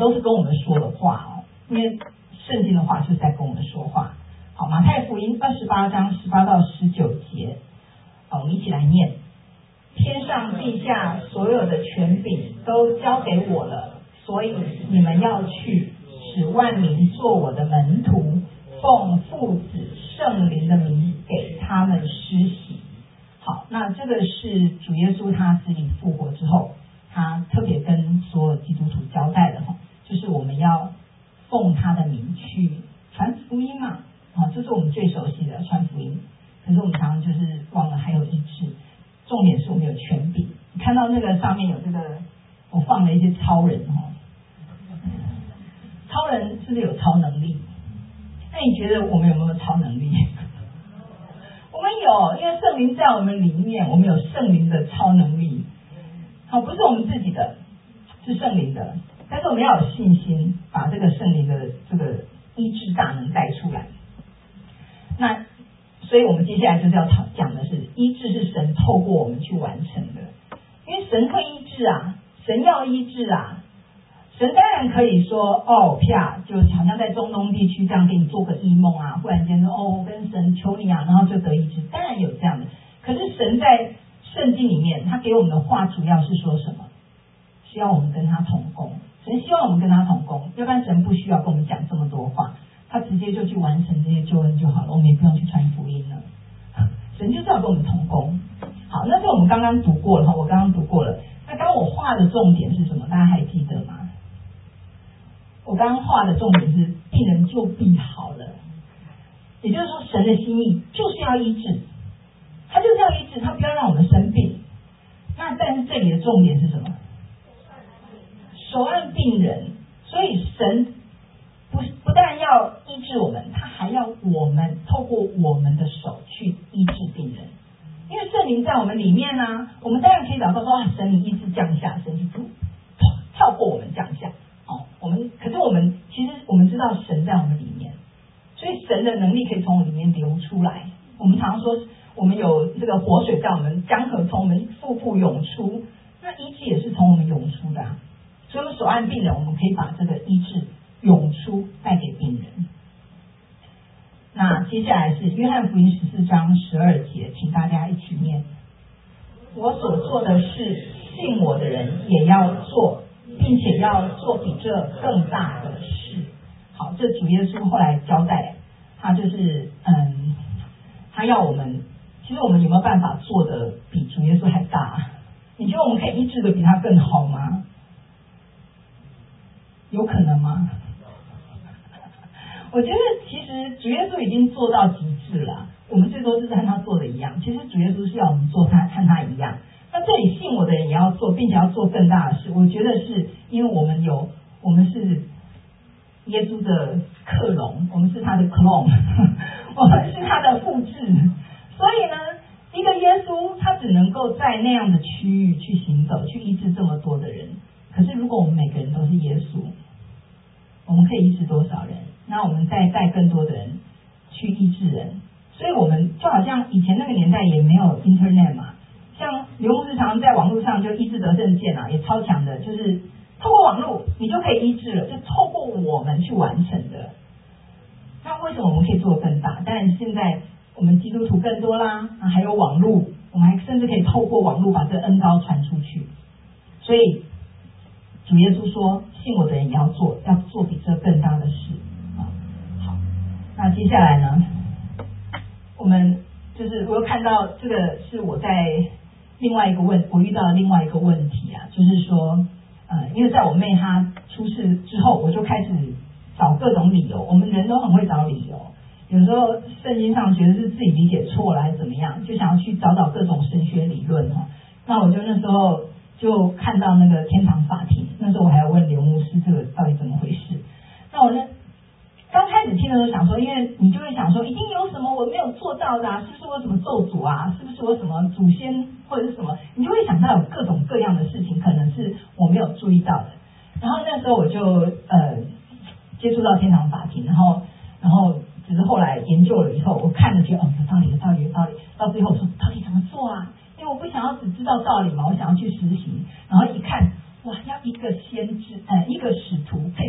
S1: 都是跟我们说的话哦，因为圣经的话是在跟我们说话。好，马太福音28章18到19节，好，我们一起来念。天上地下所有的权柄都交给我了，所以你们要去，使万民做我的门徒，奉父子圣灵的名给他们施洗。好，那这个是主耶稣他死里复活之后，他特别跟所有基督徒交代的，就是我们要奉他的名去传福音嘛，这是我们最熟悉的传福音。可是我们常常就是忘了还有医治，重点是我们有权柄。你看到那个上面有这个，我放了一些超人超人是不是有超能力？那你觉得我们有没有超能力？我们有，因为圣灵在我们里面，我们有圣灵的超能力。好，不是我们自己的，是圣灵的。但是我们要有信心，把这个圣灵的这个医治大能带出来。那所以我们接下来就是要讲的是，医治是神透过我们去完成的。因为神会医治啊，神要医治啊。神当然可以说啪，就好像在中东地区这样给你做个异梦啊，忽然间说我跟神求你啊，然后就得医治，当然有这样的。可是神在圣经里面他给我们的话主要是说什么？需要我们跟他同工。神希望我们跟他同工，要不然神不需要跟我们讲这么多话，他直接就去完成这些救恩就好了，我们也不用去传福音了。神就是要跟我们同工。好，那是我们刚刚读过了，我刚刚读过了。那刚刚我画的重点是什么？大家还记得吗？我刚刚画的重点是病人就必好了，也就是说神的心意就是要医治，他就是要医治，他不要让我们生病。那但是这里的重点是什么？手按病人。所以神不但要医治我们，他还要我们透过我们的手去医治病人。因为圣灵在我们里面啊，我们当然可以祷告说神你医治降下，神就跳过我们降下。可是我们知道神在我们里面，所以神的能力可以从我们里面流出来。我们常说我们有这个活水在我们，江河从我们腹部涌出，那医治也是从我们涌出的啊。所以我们手按病人，我们可以把这个医治涌出带给病人。那接下来是约翰福音14章12节，请大家一起念。我所做的事，信我的人也要做，并且要做比这更大的事。好，这主耶稣后来交代，他就是他要我们，其实我们有没有办法做的比主耶稣还大？你觉得我们可以医治的比他更好吗？有可能吗？我觉得其实主耶稣已经做到极致了，我们最多就是和他做的一样。其实主耶稣是要我们做和他一样。那这里信我的人也要做，并且要做更大的事。我觉得是因为我们是耶稣的克隆，我们是他的 clone 我们是他的复制。所以呢，一个耶稣他只能够在那样的区域去行走，去医治这么多的人。可是如果我们每个人都是耶稣，我们可以医治多少人？那我们再带更多的人去医治人。所以我们就好像以前那个年代也没有 internet 嘛，像刘牧师常在网络上就医治得胜剑啊，也超强的，就是透过网络你就可以医治了，就透过我们去完成的。那为什么我们可以做得更大？当然现在我们基督徒更多啦，还有网络，我们还甚至可以透过网络把这恩膏传出去。所以主耶稣说信我的人也要做比这更大的事。好，那接下来呢，我们就是我又看到这个是我在我遇到的另外一个问题啊，就是说因为在我妹她出事之后，我就开始找各种理由。我们人都很会找理由，有时候圣经上觉得是自己理解错了还是怎么样，就想要去找各种神学理论。那我就那时候就看到那个天堂法庭，那时候我还要问刘牧师这个到底怎么回事。那我刚开始听的时候想说，因为你就会想说一定有什么我没有做到的啊，是不是我什么咒诅啊，是不是我什么祖先或者是什么，你就会想到有各种各样的事情可能是我没有注意到的。然后那时候我就接触到天堂法庭，然后只是后来研究了以后，我看了觉得有道理，到最后我说到底怎么做啊？因为我不想要只知道道理嘛，我想要去实行。然后一看，哇，要一个先知一个使徒可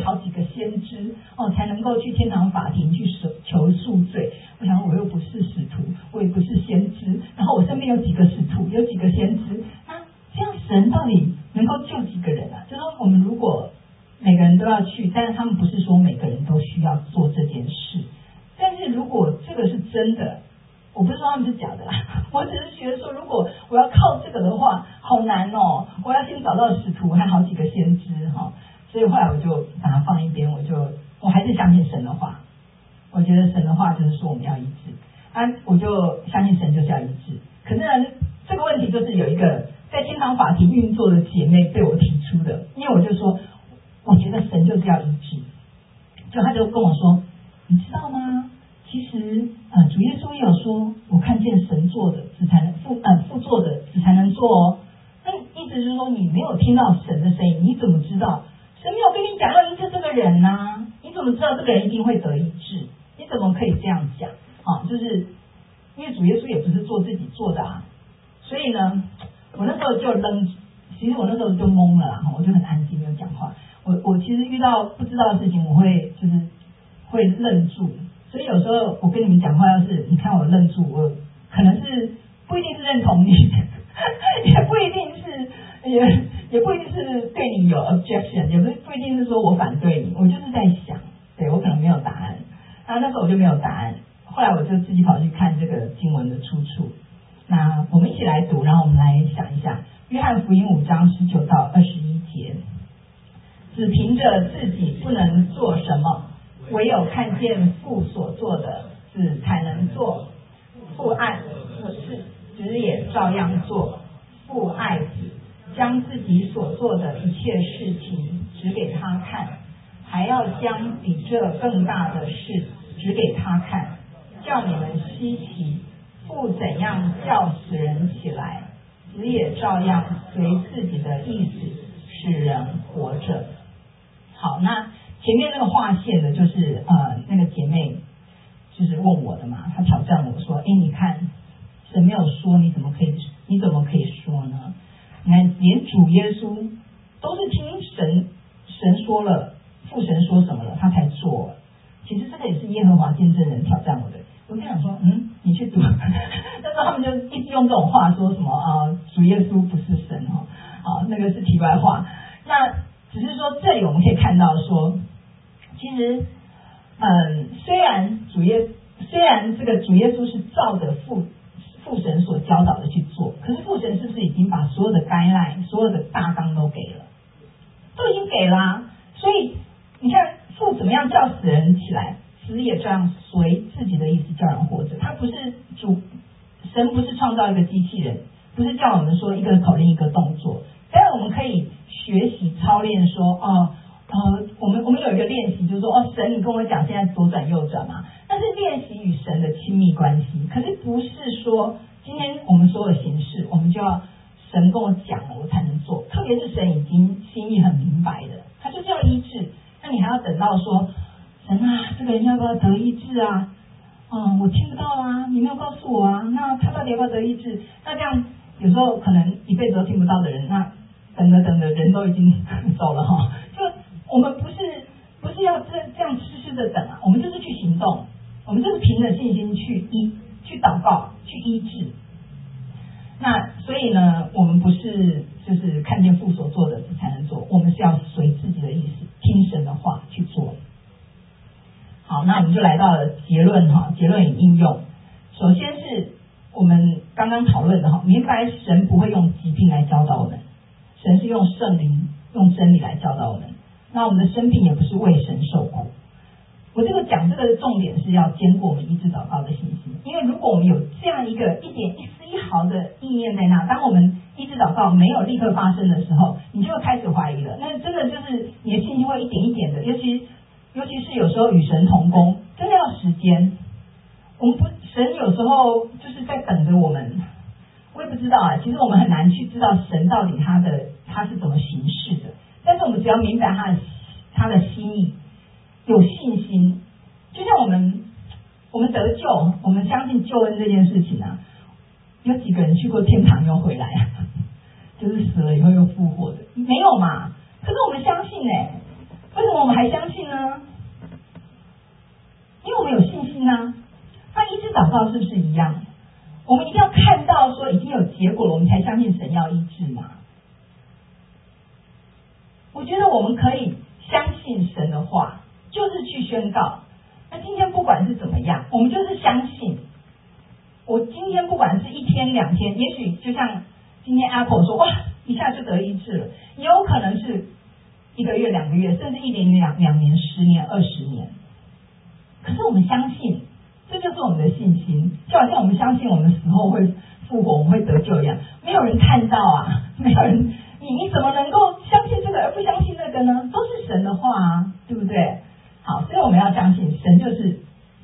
S1: 够去天堂法庭去求赎罪。我想我又不是使徒，我也不是先知，然后我身边有几个使徒，有几个先知，那这样神到底能够救几个人啊？就说我们如果每个人都要去，但是他们不是说每个人都需要做这件事，但是如果这个是真的，我不是说他们是假的啦，我只是觉得说，如果我要靠这个的话，好难哦，我要先找到使徒和好几个先知哈，所以后来我就把它放一边，我还是相信神的话，我觉得神的话就是说我们要一致啊，我就相信神就是要一致。可是呢，这个问题就是有一个在天堂法庭运作的姐妹被我提出的，因为我就说，我觉得神就是要一致，就他就跟我说，你知道吗？其实主耶稣也有说，我看见神做的，子才能父做的，子才能做哦。那意思是说，你没有听到神的声音，你怎么知道？神没有跟你讲要医治这个人啊，你怎么知道这个人一定会得医治？你怎么可以这样讲？就是因为主耶稣也不是做自己做的啊，所以呢，我那时候就其实我那时候就懵了啦，我就很安静没有讲话。我其实遇到不知道的事情，我会愣住。所以有时候我跟你们讲话，要是你看我愣住，我可能是不一定是认同你，也不一定是也不一定是对你有 objection， 也不一定是说我反对你，我就是在想，对我可能没有答案。那时候我就没有答案，后来我就自己跑去看这个经文的出处。那我们一起来读，然后我们来想一下，约翰福音5章19到21节，只凭着自己不能做什么，唯有看见父所做的，子才能做。父爱子也照样做。父爱子，将自己所做的一切事情指给他看，还要将比这更大的事指给他看，叫你们稀奇。父怎样叫死人起来，子也照样随自己的意思使人活着。好，那前面那个划线的就是那个姐妹就是问我的嘛，她挑战我说，你看神没有说，你怎么可以说呢？你看连主耶稣都是听神说了，父神说什么了他才做。其实这个也是耶和华见证人挑战我的。我就想说你去读但是他们就一直用这种话说什么主耶稣不是神那个是题外话。那只是说这里我们可以看到说，其实虽然这个主耶稣是照着父神所教导的去做，可是父神是不是已经把所有的guideline所有的大纲都给了，都已经给了所以你看父怎么样叫死人起来，子也这样随自己的意思叫人活着。他不是神不是创造一个机器人，不是叫我们说一个口令一个动作，但是我们可以学习操练说我们有一个练习，就是说神你跟我讲现在左转右转嘛，那是练习与神的亲密关系。可是不是说今天我们所有形式我们就要神跟我讲了我才能做，特别是神已经心意很明白的，他就是要医治，那你还要等到说神啊这个人要不要得医治啊我听不到啊，你没有告诉我啊，那他到底要不要得医治？那这样有时候可能一辈子都听不到的人，那等着人都已经走了就我们不是要这样痴痴的等啊，我们就是去行动，我们就是凭着信心去祷告去医治。那所以呢，我们不是就是看见父所做的才能做，我们是要随自己的意思听神的话去做。好，那我们就来到了结论与应用。首先是我们刚刚讨论的明白神不会用疾病来教导我们，神是用圣灵用真理来教导我们。那我们的生命也不是为神受苦。我讲这个重点是要兼顾我们医治祷告的信心，因为如果我们有这样一个一丝一毫的意念在那，当我们医治祷告没有立刻发生的时候，你就会开始怀疑了。那真的就是你的信心会一点一点的，尤其是有时候与神同工，真的要时间。神有时候就是在等着我们，我也不知道其实我们很难去知道神到底他是怎么行事的，但是我们只要明白他的心意，有信心，就像我们得救，我们相信救恩这件事情有几个人去过天堂又回来就是死了以后又复活的，没有嘛？可是我们相信为什么我们还相信呢？ 因为我们有信心啊。那医治祷告是不是一样？我们一定要看到说已经有结果了，我们才相信神要医治嘛。我觉得我们可以相信神的话，就是去宣告。那今天不管是怎么样，我们就是相信。我今天不管是1天2天，也许就像今天 Apple 说，哇，一下就得医治了，也有可能是1个月、2个月，甚至1年、2年、10年、20年。可是我们相信，这就是我们的信心，就好像我们相信我们死后会复活，我们会得救一样。没有人看到啊，没有人，你怎么能够相信这个而不相信那个呢？都是神的话啊，对不对？好，所以我们要相信神就是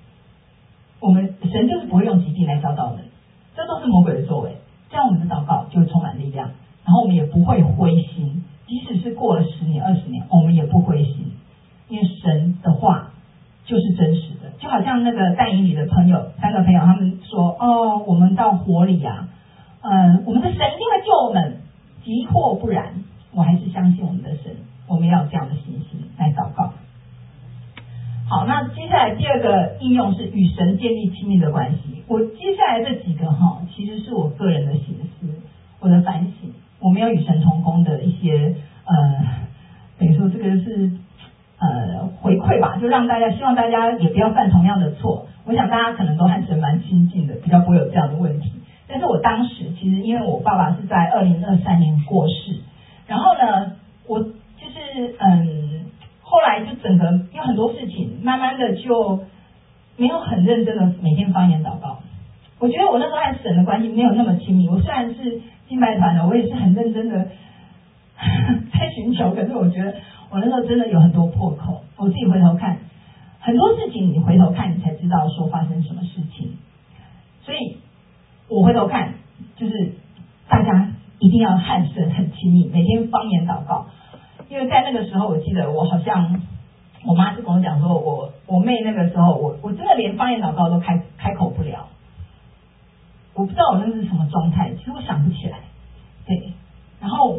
S1: 神就是不会用疾病来教导人，这都是魔鬼的作为。这样我们的祷告就会充满力量，然后我们也不会灰心，即使是过了10年、20年，我们也不灰心，因为神的话就是真实的。就好像那个但以理的朋友，3个朋友，他们说，我们到火里啊，我们的神一定会救我们，即或不然，我还是相信我们的神。我们要有这样的信心来祷告。好，那接下来第2个应用是与神建立亲密的关系。我接下来这几个其实是我个人的省思，我的反省，我没有与神同工的一些等于说这个是回馈吧，就让大家，希望大家也不要犯同样的错。我想大家可能都和神蛮亲近的，比较不会有这样的问题。但是我当时其实因为我爸爸是在2023年过世，然后呢，我就是后来就整个有很多事情，慢慢的就没有很认真的每天方言祷告。我觉得我那时候和神的关系没有那么亲密。我虽然是敬拜团的，我也是很认真的在寻求，可是我觉得我那时候真的有很多破口。我自己回头看很多事情，你回头看你才知道说发生什么事情。所以我回头看，就是大家一定要和神很亲密，每天方言祷告。因为在那个时候，我记得我好像我妈是跟我讲说，我妹那个时候，我真的连方言祷告都开口不了。我不知道我那是什么状态，其实我想不起来。对，然后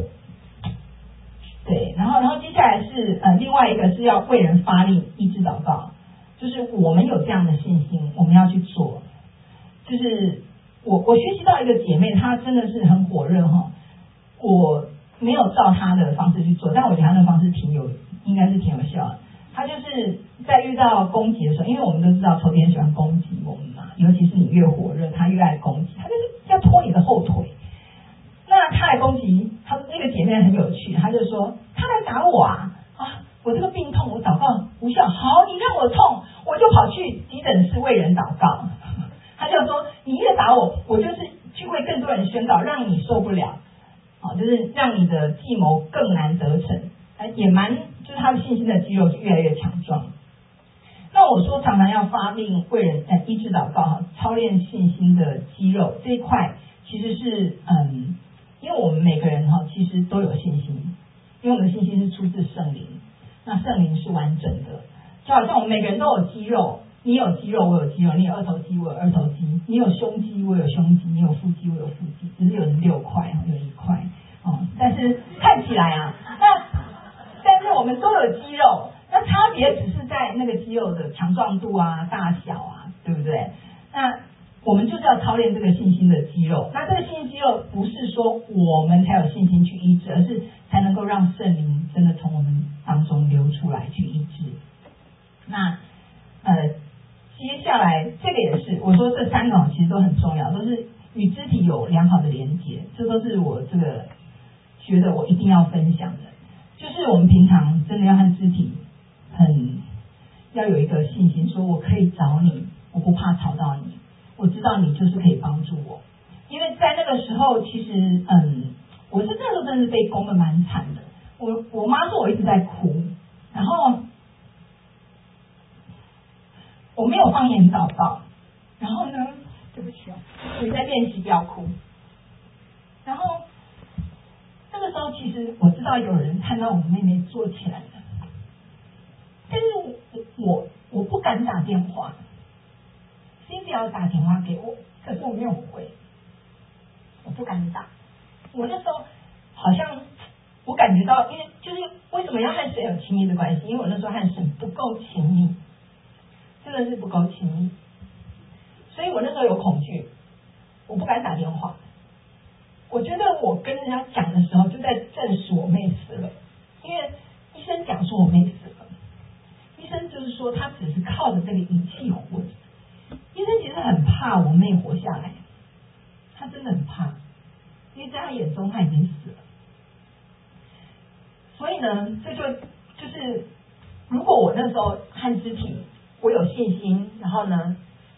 S1: 接下来是另外一个是要为人发力医治祷告，就是我们有这样的信心，我们要去做。就是我学习到一个姐妹，她真的是很火热我没有照她的方式去做，但我觉得她的方式应该是挺有效的。她就是在遇到攻击的时候，因为我们都知道仇敌人喜欢攻击我们嘛，尤其是你越火热，他越爱攻击，他就是要拖你的后腿。那他来攻击，他那个姐妹很有趣，他就说他来打我我这个病痛，我祷告无效，好，你让我痛，我就跑去急诊室为人祷告。他就说你越打我，我就是去为更多人宣告，让你受不了，就是让你的计谋更难得逞，也就是他的信心的肌肉就越来越强壮。那我说常常要发令为人医治祷告操练信心的肌肉这一块，其实是因为我们每个人其实都有信心，因为我们的信心是出自圣灵，那圣灵是完整的，就好像我们每个人都有肌肉，你有肌肉我有肌肉，你有二头肌我有二头肌，你有胸肌我有胸肌，你有腹肌我有腹肌，只是有人6块有1块但是看起来但是我们都有肌肉，那差别只是在那个肌肉的强壮度大小对不对？那我们就是要操练这个信心的肌肉。那这个信心肌肉不是说我们才有信心去医治，而是才能够让圣灵真的从我们当中流出来去医治。那接下来这个也是我说这3个其实都很重要，都是与肢体有良好的连结，这都是我这个觉得我一定要分享的。就是我们平常真的要和肢体要有一个信心，说我可以找你，我不怕吵到你，我知道你就是可以帮助我。因为在那个时候其实我是那时候真的是被攻得蛮惨的。我妈说我一直在哭，然后我没有方言祷告，然后呢对不起我在练习不要哭。然后那个时候其实我知道有人看到我妹妹坐起来了，但是我不敢打电话，Cindy要打电话给我，可是我没有回，我不敢打。我那时候好像我感觉到，因为就是为什么要和神有亲密的关系？因为我那时候和神不够亲密，这的是不够亲密，所以我那时候有恐惧，我不敢打电话。我觉得我跟人家讲的时候，就在证实我妹死了，因为医生讲说我妹死了，医生就是说他只是靠着这个仪器活着。医生其实很怕我妹活下来，他真的很怕，因为在他眼中他已经死了。所以呢，这就是如果我那时候和肢体我有信心，然后呢，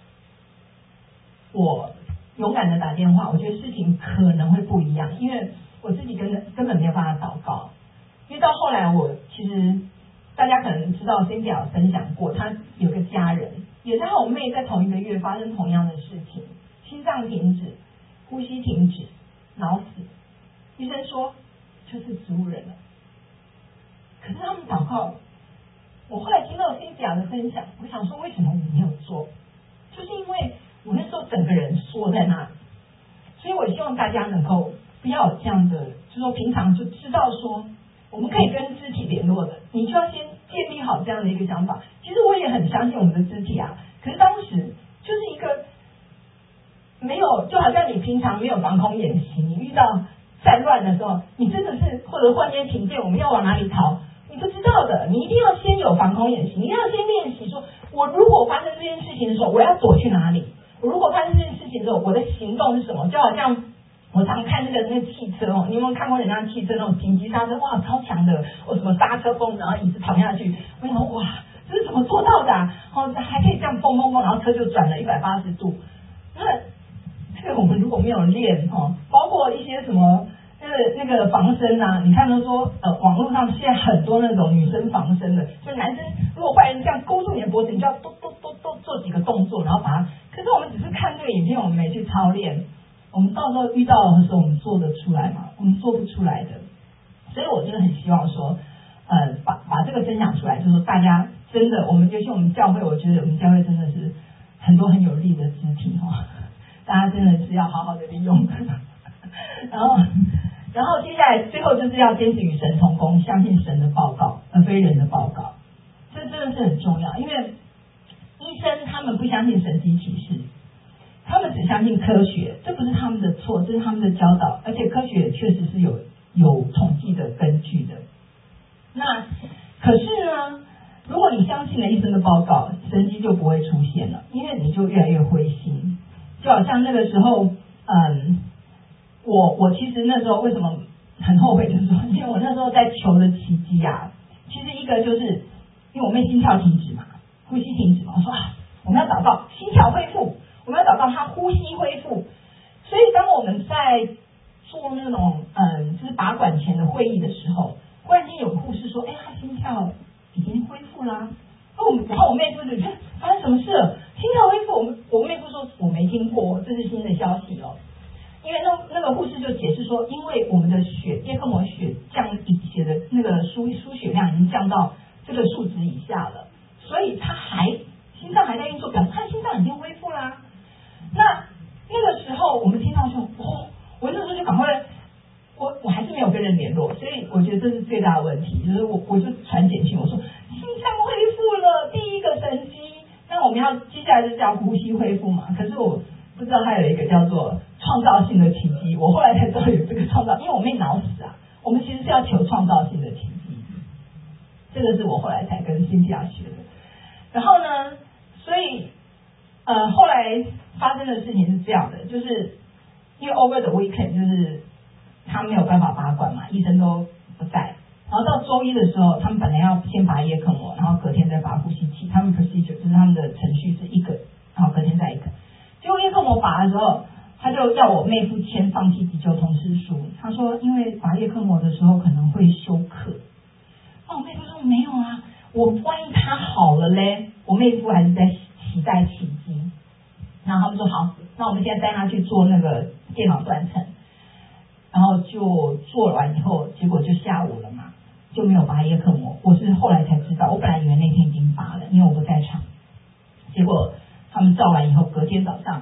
S1: 我勇敢的打电话，我觉得事情可能会不一样，因为我自己根本没有办法祷告。因为到后来我其实大家可能知道 Cynthia 有分享过，她有个家人也是和我妹在同一个月发生同样的事情，心脏停止，呼吸停止，脑死，医生说就是植物人了。可是他们祷告，我后来听到 Cynthia 的分享，我想说为什么我没有做，就是因为我那时候整个人缩在那里。所以我希望大家能够不要有这样的，就是说平常就知道说我们可以跟肢体联络的，你就要先建立好这样的一个想法。其实我也很相信我们的肢体啊，可是当时就是一个没有，就好像你平常没有防空演习，你遇到战乱的时候，你真的是或者忽然间停电，我们要往哪里逃，你不知道的，你一定要先有防空演习，你要先练习说，我如果发生这件事情的时候，我要躲去哪里？我如果发生这件事情之后，我的行动是什么？就好像我常看那个汽车哦，你有没有看过人家汽车那种紧急刹车？哇，超强的！我什么刹车风，然后椅子躺下去，我想哇，这是怎么做到的啊？哦，还可以这样蹦蹦蹦，然后车就转了180度。那这个我们如果没有练哦，包括一些什么那个防身啊，你看到说网络上现在很多那种女生防身的，就男生如果坏人这样勾住你的脖子，你就要都做几个动作，然后把它。可是我们只是看这个影片，我们没去操练，我们到时候遇到的时候，我们做得出来吗？我们做不出来的。所以我真的很希望说，把这个分享出来，就是说大家真的，尤其我们教会，我觉得我们教会真的是很多很有力的肢体哈，大家真的是要好好的利用。然后接下来最后就是要坚持与神同工，相信神的报告，而非人的报告。这真的是很重要，因为医生他们不相信神迹启示，他们只相信科学，这不是他们的错，这是他们的教导，而且科学确实是有统计的根据的。那可是呢，如果你相信了医生的报告，神迹就不会出现了，因为你就越来越灰心。就好像那个时候，我其实那时候为什么很后悔，就是说，因为我那时候在求的奇迹啊，其实一个就是因为我妹心跳停止嘛，呼吸停止嘛，我说我们要祷告心跳恢复，我们要祷告她呼吸恢复。所以当我们在做那种就是拔管前的会议的时候，忽然间有护士说，她心跳已经恢复啦。然后我妹夫就觉得发生什么事了？心跳恢复，我妹夫说我没听过，这是新的消息哦。因为那个护士就解释说，因为我们的叶克膜血血的那个输血量已经降到这个数值以下了，所以他心脏还在运作，表示他心脏已经恢复啦。那个时候我们听到说，我那时候就赶快，我还是没有跟人联络，所以我觉得这是最大的问题，就是我就传简讯，我说心脏恢复了，第一个神迹。那我们接下来就是要呼吸恢复嘛，可是我不知道它有一个叫做创造性的奇迹，我后来才知道有这个创造，因为我妹脑死啊，我们其实是要求创造性的奇迹，这个是我后来才跟Cynthia学的。然后呢，所以后来发生的事情是这样的，就是因为 over the weekend 就是他没有办法拔管嘛，医生都不在，然后到周一的时候，他们本来要先拔叶克膜，然后隔天再拔呼吸器，他们 procedure 就是他们的程序是一个，然后隔天再一个。结果叶克膜拔的时候，他就要我妹夫签放弃急救通知书。他说，因为拔叶克膜的时候可能会休克。我妹夫说没有啊，万一他好了嘞，我妹夫还是在期待奇迹。然后他们说好，那我们现在带他去做那个电脑断层，然后就做完以后，结果就下午了嘛，就没有拔叶克膜。我是后来才知道，我本来以为那天已经拔了，因为我不在场。结果他们照完以后，隔天早上，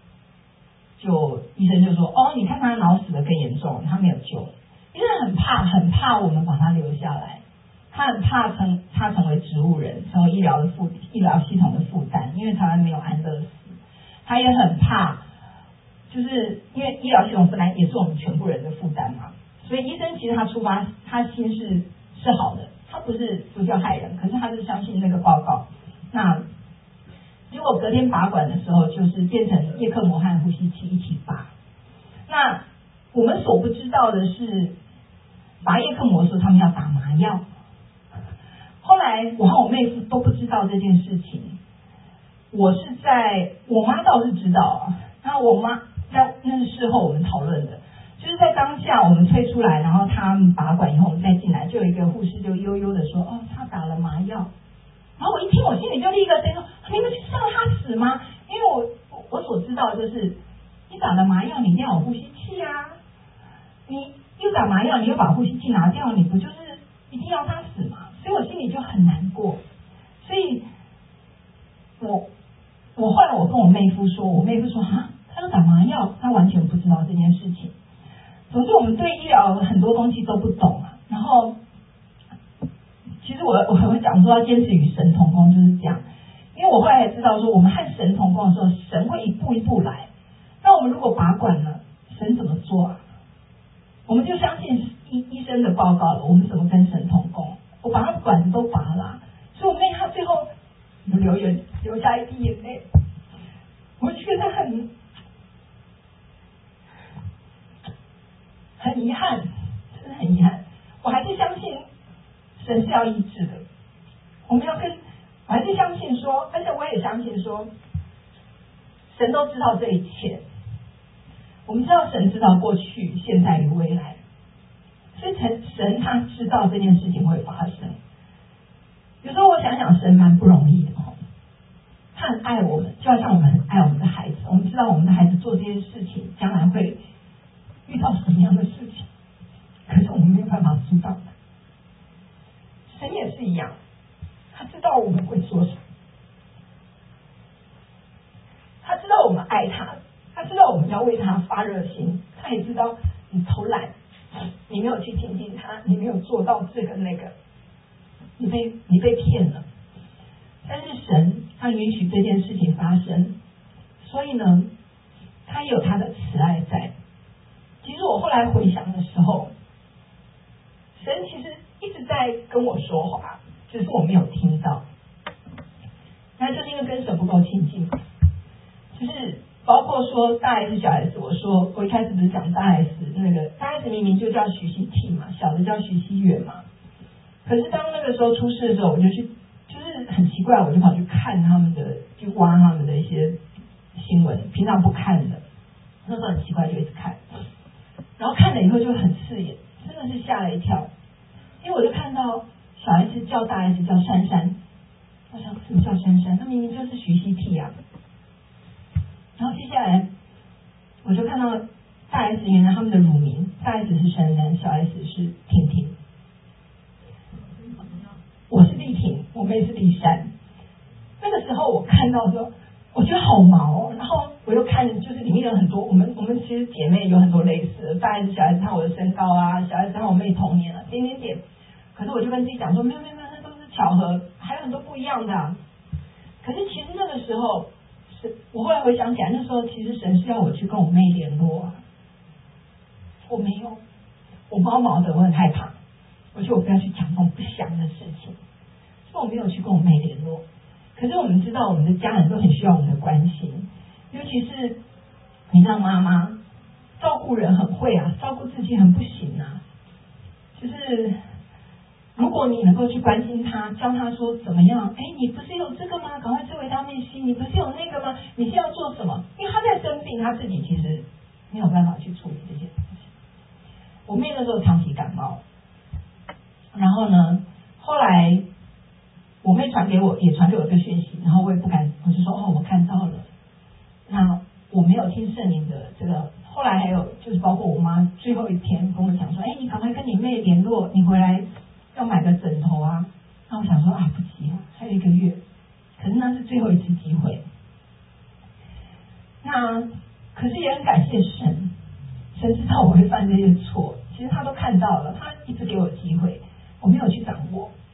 S1: 医生就说，你看他脑死的更严重，他没有救。医生很怕我们把他留下来， 他很怕他成为植物人，成为医疗系统的负担，因为台湾没有安乐死。他也很怕，就是因为医疗系统本来也是我们全部人的负担嘛，所以医生其实他出发，他心是好的，他不是要害人，可是他是相信那个报告。那结果隔天拔管的时候，就是变成叶克膜和呼吸器一起拔。那我们所不知道的是，拔叶克膜的时候他们要打麻药。后来我和我妹夫都不知道这件事情。我妈倒是知道啊，那我妈那是事后我们讨论的，就是在当下我们推出来，然后他们拔管以后我们再进来，就有一个护士就悠悠的说，哦，他打了麻药。然后我一听，我心里就立刻说，你们是让他死吗？因为我所知道就是你打了麻药，你一定要有呼吸器啊，你又打麻药，你又把呼吸器拿掉，你不就是一定要他死吗？所以我心里就很难过。所以我后来我跟我妹夫说，啊，他要打麻药，他完全不知道这件事情。总之我们对医疗很多东西都不懂啊。然后其实我会讲说要坚持与神同工就是这样，因为我后来才知道说，我们和神同工的时候，神会一步一步来。那我们如果拔管了，神怎么做啊？我们就相信医生的报告了，我们怎么跟神同工？我把他的管子都拔了，所以我妹她最后流下一滴眼泪，我觉得很遗憾，真的很遗憾。我还是相信神是要医治的，我还是相信说，而且我也相信说，神都知道这一切。我们知道神知道过去、现在与未来，所以神他知道这件事情会发生。有时候我想想，神蛮不容易的哦，他很爱我们，就好像我们很爱我们的孩子。我们知道我们的孩子做这些事情，将来会遇到什么样的事情，可是我们没有办法知道的。神也是一样，他知道我们会做什么，他知道我们爱他，他知道我们要为他发热心，他也知道你偷懒，你没有去亲近他，你没有做到这个那个，你被骗了。但是神他允许这件事情发生，所以呢，他也有他的慈爱在。其实我后来回想的时候，神其实一直在跟我说话，只是我没有听到。那就是因为跟神不够亲近，就是包括说大 S 小 S， 我一开始不是讲大 S 那个大 S 明明就叫徐熙娣嘛，小的叫徐熙媛嘛。可是当那个时候出事的时候，我就是很奇怪，我就跑去看他们的，去挖他们的一些新闻，平常不看的，那时候很奇怪就一直看，然后看了以后就很刺眼，真的是吓了一跳，因为我就看到小 S 叫大 S 叫珊珊，我想什么叫珊珊？那明明就是徐熙娣啊。然后接下来我就看到大 S 原来他们的乳名，大 S 是珊珊，小 S 是婷婷。我是丽婷，我妹是丽珊。那个时候我看到说，我觉得好毛哦。然后我又看，就是里面有很多我们其实姐妹有很多类似的，大 S 小 S 和我的身高啊，小 S 和我妹同年啊，点。可是我就跟自己讲说，没有，那都是巧合，还有很多不一样的啊。可是其实那个时候，我后来回想起来，那时候其实神是要我去跟我妹联络啊，我没有，我毛的，我很害怕。我觉得我不要去讲这种不祥的事情，所以我没有去跟我妹联络。可是我们知道，我们的家人都很需要我们的关心，尤其是你知道妈妈照顾人很会啊，照顾自己很不行啊。就是如果你能够去关心他，教他说怎么样，你不是有这个吗？赶快吃维他命 C， 你不是有那个吗？你是要做什么？因为他在生病，他自己其实没有办法去处理这些东西。我妹那时候长期感冒。然后呢，后来我妹传给我这个讯息，然后我也不敢，我就说我看到了。那我没有听圣灵的这个，后来还有就是包括我妈最后一天跟我讲说，你赶快跟你妹联络，你回来要买个枕头啊。那我想说不急了，还有1个月，可是那是最后一次机会。那可是也很感谢神，神知道我会犯这些错，其实他都看到了，他一直给我机会。我没有去掌握，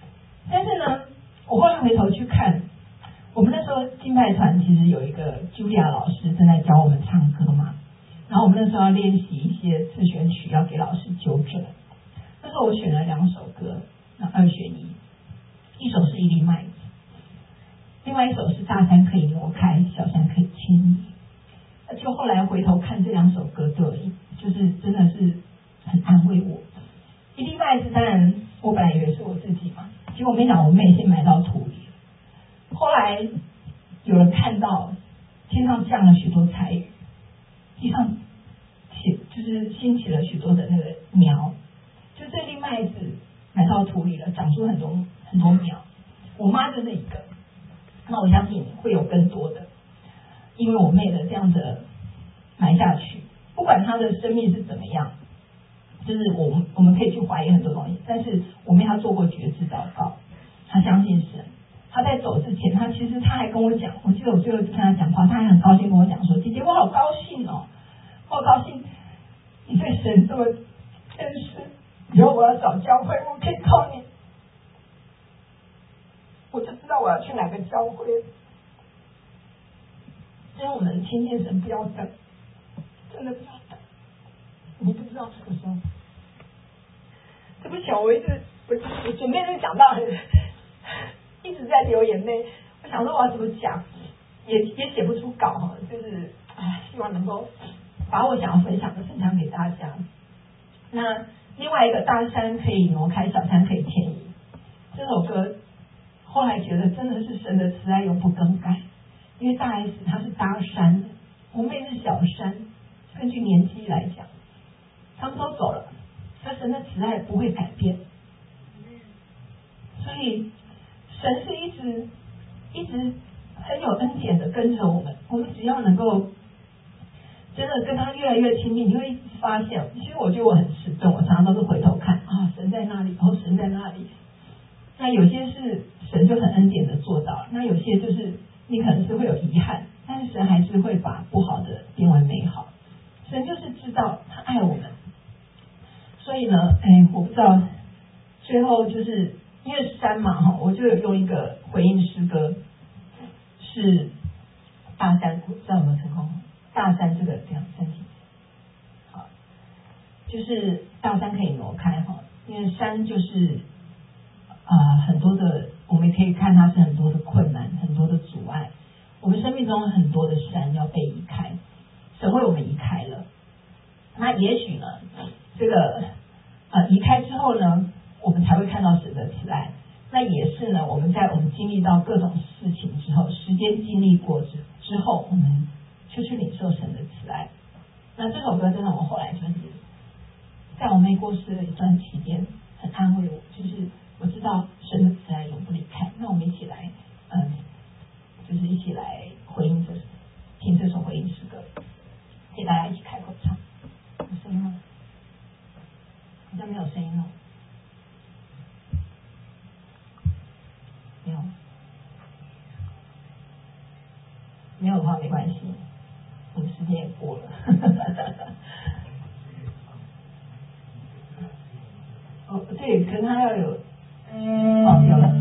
S1: 但是呢，我后来回头去看，我们那时候敬拜团其实有一个茱莉亚老师正在教我们唱歌嘛，然后我们那时候要练习一些自选曲，要给老师纠正。那时候我选了2首歌，那2选1，一首是一粒麦子，另外一首是大山可以挪开，小山可以迁移。就后来回头看这2首歌，就是真的是很安慰我。一粒麦子当然我本来以为是我自己嘛，结果没想到我妹先埋到土里了。后来有人看到天上降了许多彩雨，地上就是兴起了许多的那个苗，就这粒麦子埋到土里了，长出很多很多苗。我妈就是一个，那我相信会有更多的，因为我妹的这样的埋下去，不管她的生命是怎么样，就是我们可以去怀疑很多东西，但是我妹她做过决志祷告，她相信神。她在走之前，她还跟我讲，我记得我最后一次跟她讲话，她还很高兴跟我讲说：“姐姐，我好高兴哦，我好高兴你对神这么真实，以后我要找教会，我可以靠你，我就知道我要去哪个教会。”所以我们亲近神不要等，真的不要等，你不知道什么时候。对不起，我准备就讲到一直在流眼泪，我想说我要怎么讲，也写不出稿哈，就是希望能够把我想要分享的分享给大家。那另外一个大山可以挪开，小山可以迁移，这首歌后来觉得真的是神的慈爱永不更改，因为大 S 她是大山，我妹是小山，根据年纪来讲，他们都走了，可神的慈爱不会改变，所以神是一直很有恩典的跟着我们，我们只要能够真的跟他越来越亲密，你会发现，其实我觉得我很迟钝，我常常都是回头看啊，神在那里，哦，神在那里。那有些是神就很恩典的做到，那有些就是你可能是会有遗憾，但是神还是会把不好的变为美好。神就是知道他爱我们，所以呢，我不知道最后就是因为山嘛哈，我就有用一个回应诗歌，是大山，不知道有没有成功？大山这个这样身体，好，就是大山可以挪开哈，因为山就是很多的，我们也可以看它是很多的困难，很多的阻碍。我们生命中很多的山要被移开，神为我们移开了。那也许呢，这个移开之后呢，我们才会看到神的慈爱。那也是呢，我们经历到各种事情之后，时间经历过之后，我们就去领受神的慈爱。那这首歌真的，我后来就是在我妹过世的一段期间，很安慰我，就是我知道神的慈爱永不离开。那我们一起来，就是一起来回应听这首回应诗歌，给大家一起开口唱。有声音吗？好像没有声音哦。没有的话没关系，我们时间也过了。哦，对，可是他要有，有了。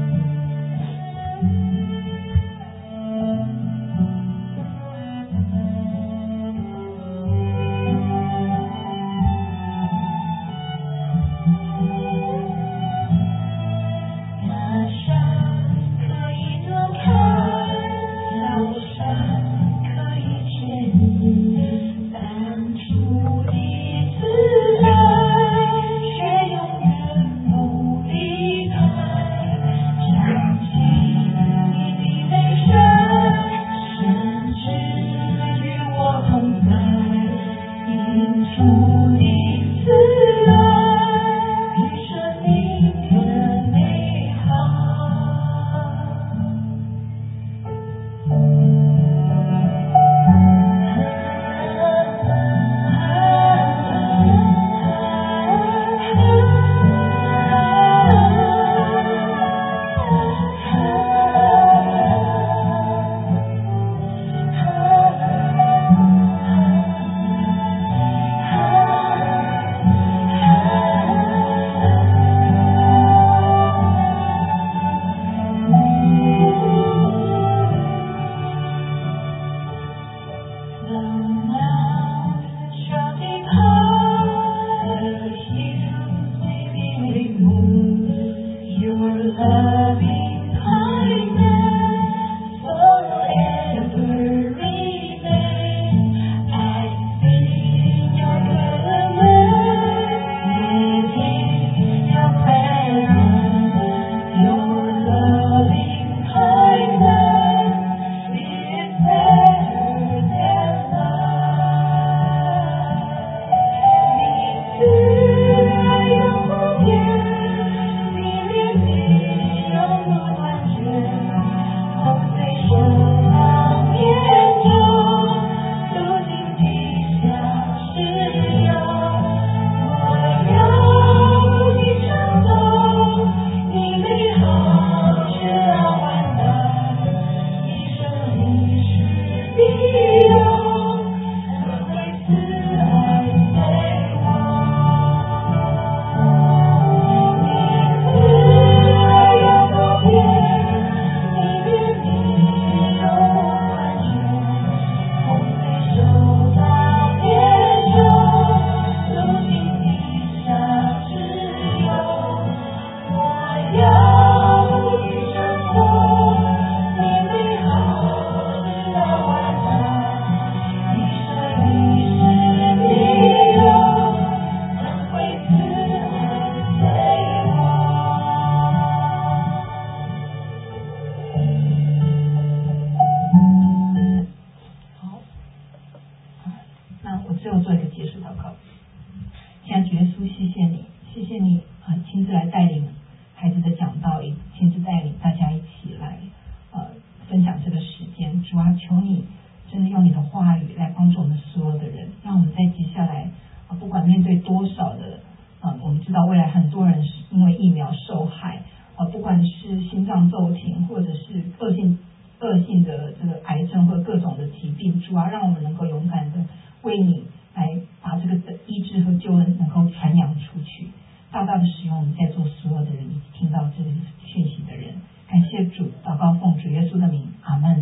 S1: 稣，谢谢你，谢谢你亲自来带领孩子的讲道，也亲自带领大家一起来分享这个时间。主啊，求你真的用你的话语来帮助我们所有的人，让我们在接下来不管面对多少的我们知道未来很多人是因为疫苗受害不管是心脏骤停或者是恶性的这个癌症或者各种的疾病，主啊，让我们能够勇敢的为你来把这个医治和救恩能够传扬出去，大大的使用我们在座所有的人以及听到这个讯息的人。感谢主，祷告奉主耶稣的名，阿门。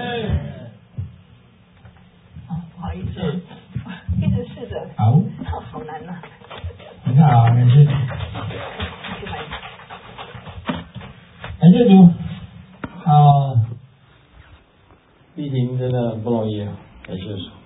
S1: 不好意思，一直试着，好难啊。
S2: 很好，感谢主，感谢主。丽婷真的很不容易啊，感谢主。